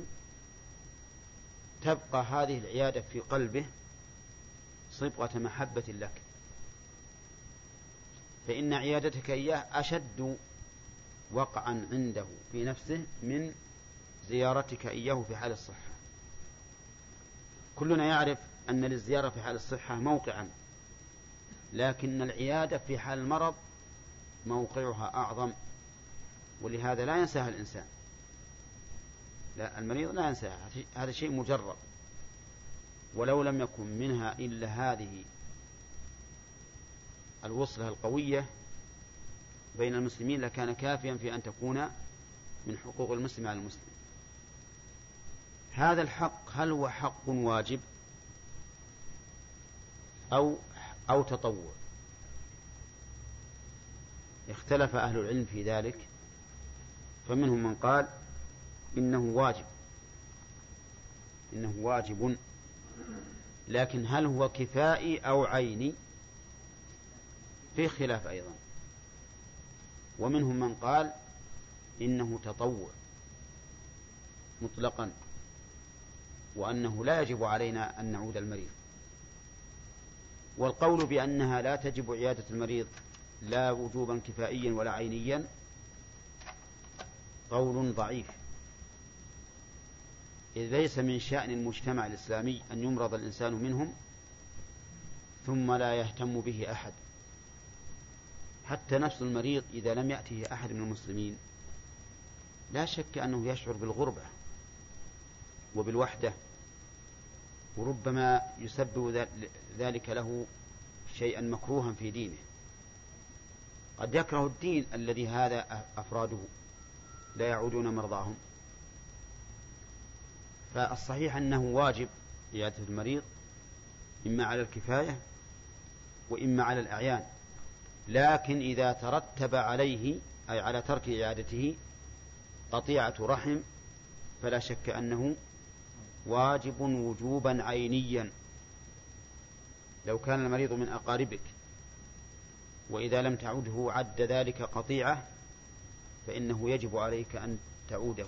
تبقى هذه العيادة في قلبه صبغة محبة لك، فإن عيادتك إياه أشد وقعا عنده في نفسه من زيارتك إياه في حال الصحة. كلنا يعرف أن للزيارة في حال الصحة موقعا، لكن العيادة في حال المرض موقعها أعظم، ولهذا لا ينساها الإنسان. لا، المريض لا ينساها، هذا شيء مجرد. ولو لم يكن منها إلا هذه الوصلة القوية بين المسلمين لكان كافيا في أن تكون من حقوق المسلم على المسلم. هذا الحق هل هو حق واجب أو تطوع؟ اختلف أهل العلم في ذلك، فمنهم من قال إنه واجب، لكن هل هو كفائي أو عيني في خلاف أيضا. ومنهم من قال إنه تطوع مطلقا، وأنه لا يجب علينا أن نعود المريض. والقول بأنها لا تجب عيادة المريض لا وجوبا كفائيا ولا عينيا قول ضعيف، إذ ليس من شأن المجتمع الإسلامي أن يمرض الإنسان منهم ثم لا يهتم به أحد. حتى نفس المريض إذا لم يأته أحد من المسلمين لا شك أنه يشعر بالغربة وبالوحدة، وربما يسبب ذلك له شيئا مكروها في دينه. قد يكره الدين الذي هذا أفراده لا يعودون مرضاهم. فالصحيح أنه واجب عيادة المريض إما على الكفاية وإما على الأعيان، لكن إذا ترتب عليه أي على ترك عيادته قطيعة رحم فلا شك أنه واجب وجوبا عينيا. لو كان المريض من أقاربك وإذا لم تعده عد ذلك قطيعة فإنه يجب عليك أن تعوده،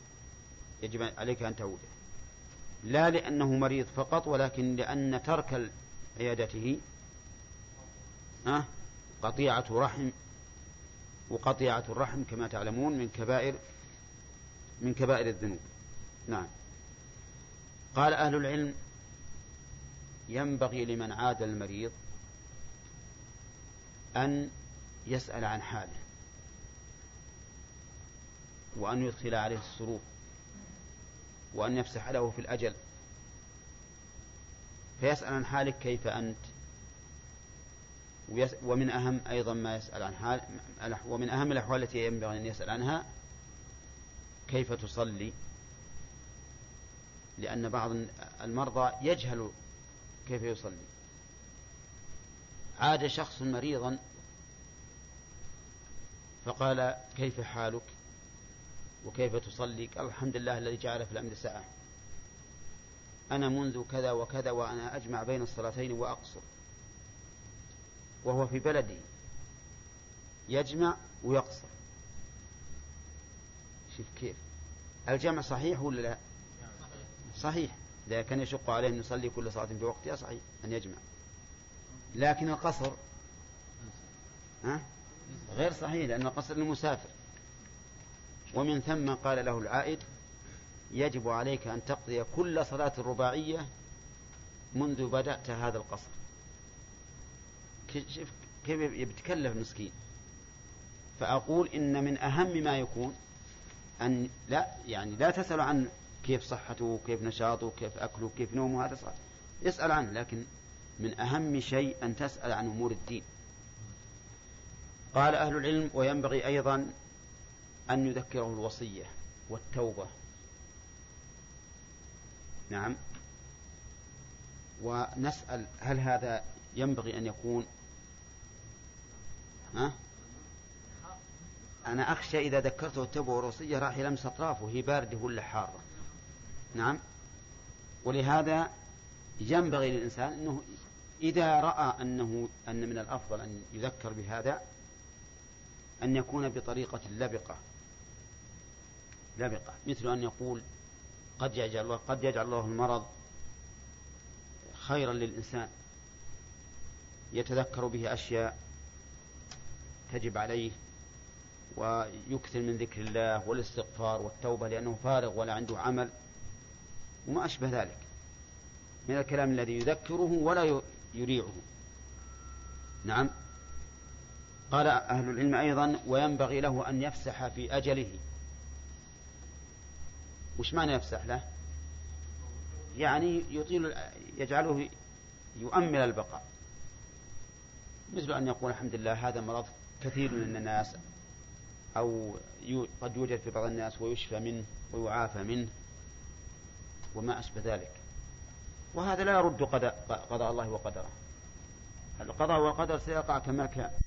لا لأنه مريض فقط، ولكن لأن ترك عيادته قطيعة رحم، وقطيعة الرحم كما تعلمون من كبائر الذنوب. نعم. قال أهل العلم ينبغي لمن عاد المريض أن يسأل عن حاله وأن يدخل عليه السرور وأن يفسح له في الأجل، فيسأل عن حالك كيف أنت، ومن أهم أيضا ما يسأل عن حال، ومن أهم الأحوال التي ينبغي أن يسأل عنها كيف تصلي، لأن بعض المرضى يجهل كيف يصلي. عاد شخص مريضا فقال كيف حالك وكيف تصلي؟ قال الحمد لله الذي جعل في الأمر ساعة، أنا منذ كذا وكذا وأنا أجمع بين الصلاتين وأقصر، وهو في بلده يجمع ويقصر. شوف كيف الجمع صحيح ولا لا؟ صحيح، إذا كان يشق عليه أن يصلي كل صلاة في وقتها صحيح أن يجمع، لكن القصر غير صحيح لأن القصر للمسافر. ومن ثم قال له العائد يجب عليك أن تقضي كل صلاة رباعية منذ بدأت هذا القصر. كيف يتكلف مسكين. فأقول إن من أهم ما يكون أن لا تسأل عن كيف صحته كيف نشاطه كيف أكله كيف نومه، هذا صح يسأل عنه، لكن من أهم شيء أن تسأل عن أمور الدين. قال أهل العلم وينبغي أيضا أن يذكره الوصية والتوبة. نعم. ونسأل هل هذا ينبغي أن يكون أنا أخشى إذا ذكرته التوبة والوصية راح يلمس أطرافه هي باردة ولا حارة. نعم. ولهذا ينبغي للإنسان أنه إذا رأى أن من الأفضل أن يذكر بهذا أن يكون بطريقة لبقة، مثل أن يقول قد يجعل الله المرض خيرا للإنسان، يتذكر به أشياء تجب عليه ويكثر من ذكر الله والاستغفار والتوبة لأنه فارغ ولا عنده عمل وما أشبه ذلك من الكلام الذي يذكره ولا يريعه. نعم. قال أهل العلم أيضا وينبغي له أن يفسح في أجله. وش معنى يفسح له؟ يعني يطيل، يجعله يؤمل البقاء، مثل أن يقول الحمد لله هذا مرض كثير من الناس، أو قد يوجد في بعض الناس ويشفى منه ويعافى منه وما أشبه ذلك. وهذا لا يرد قضاء الله وقدره. القضاء والقدر سيقع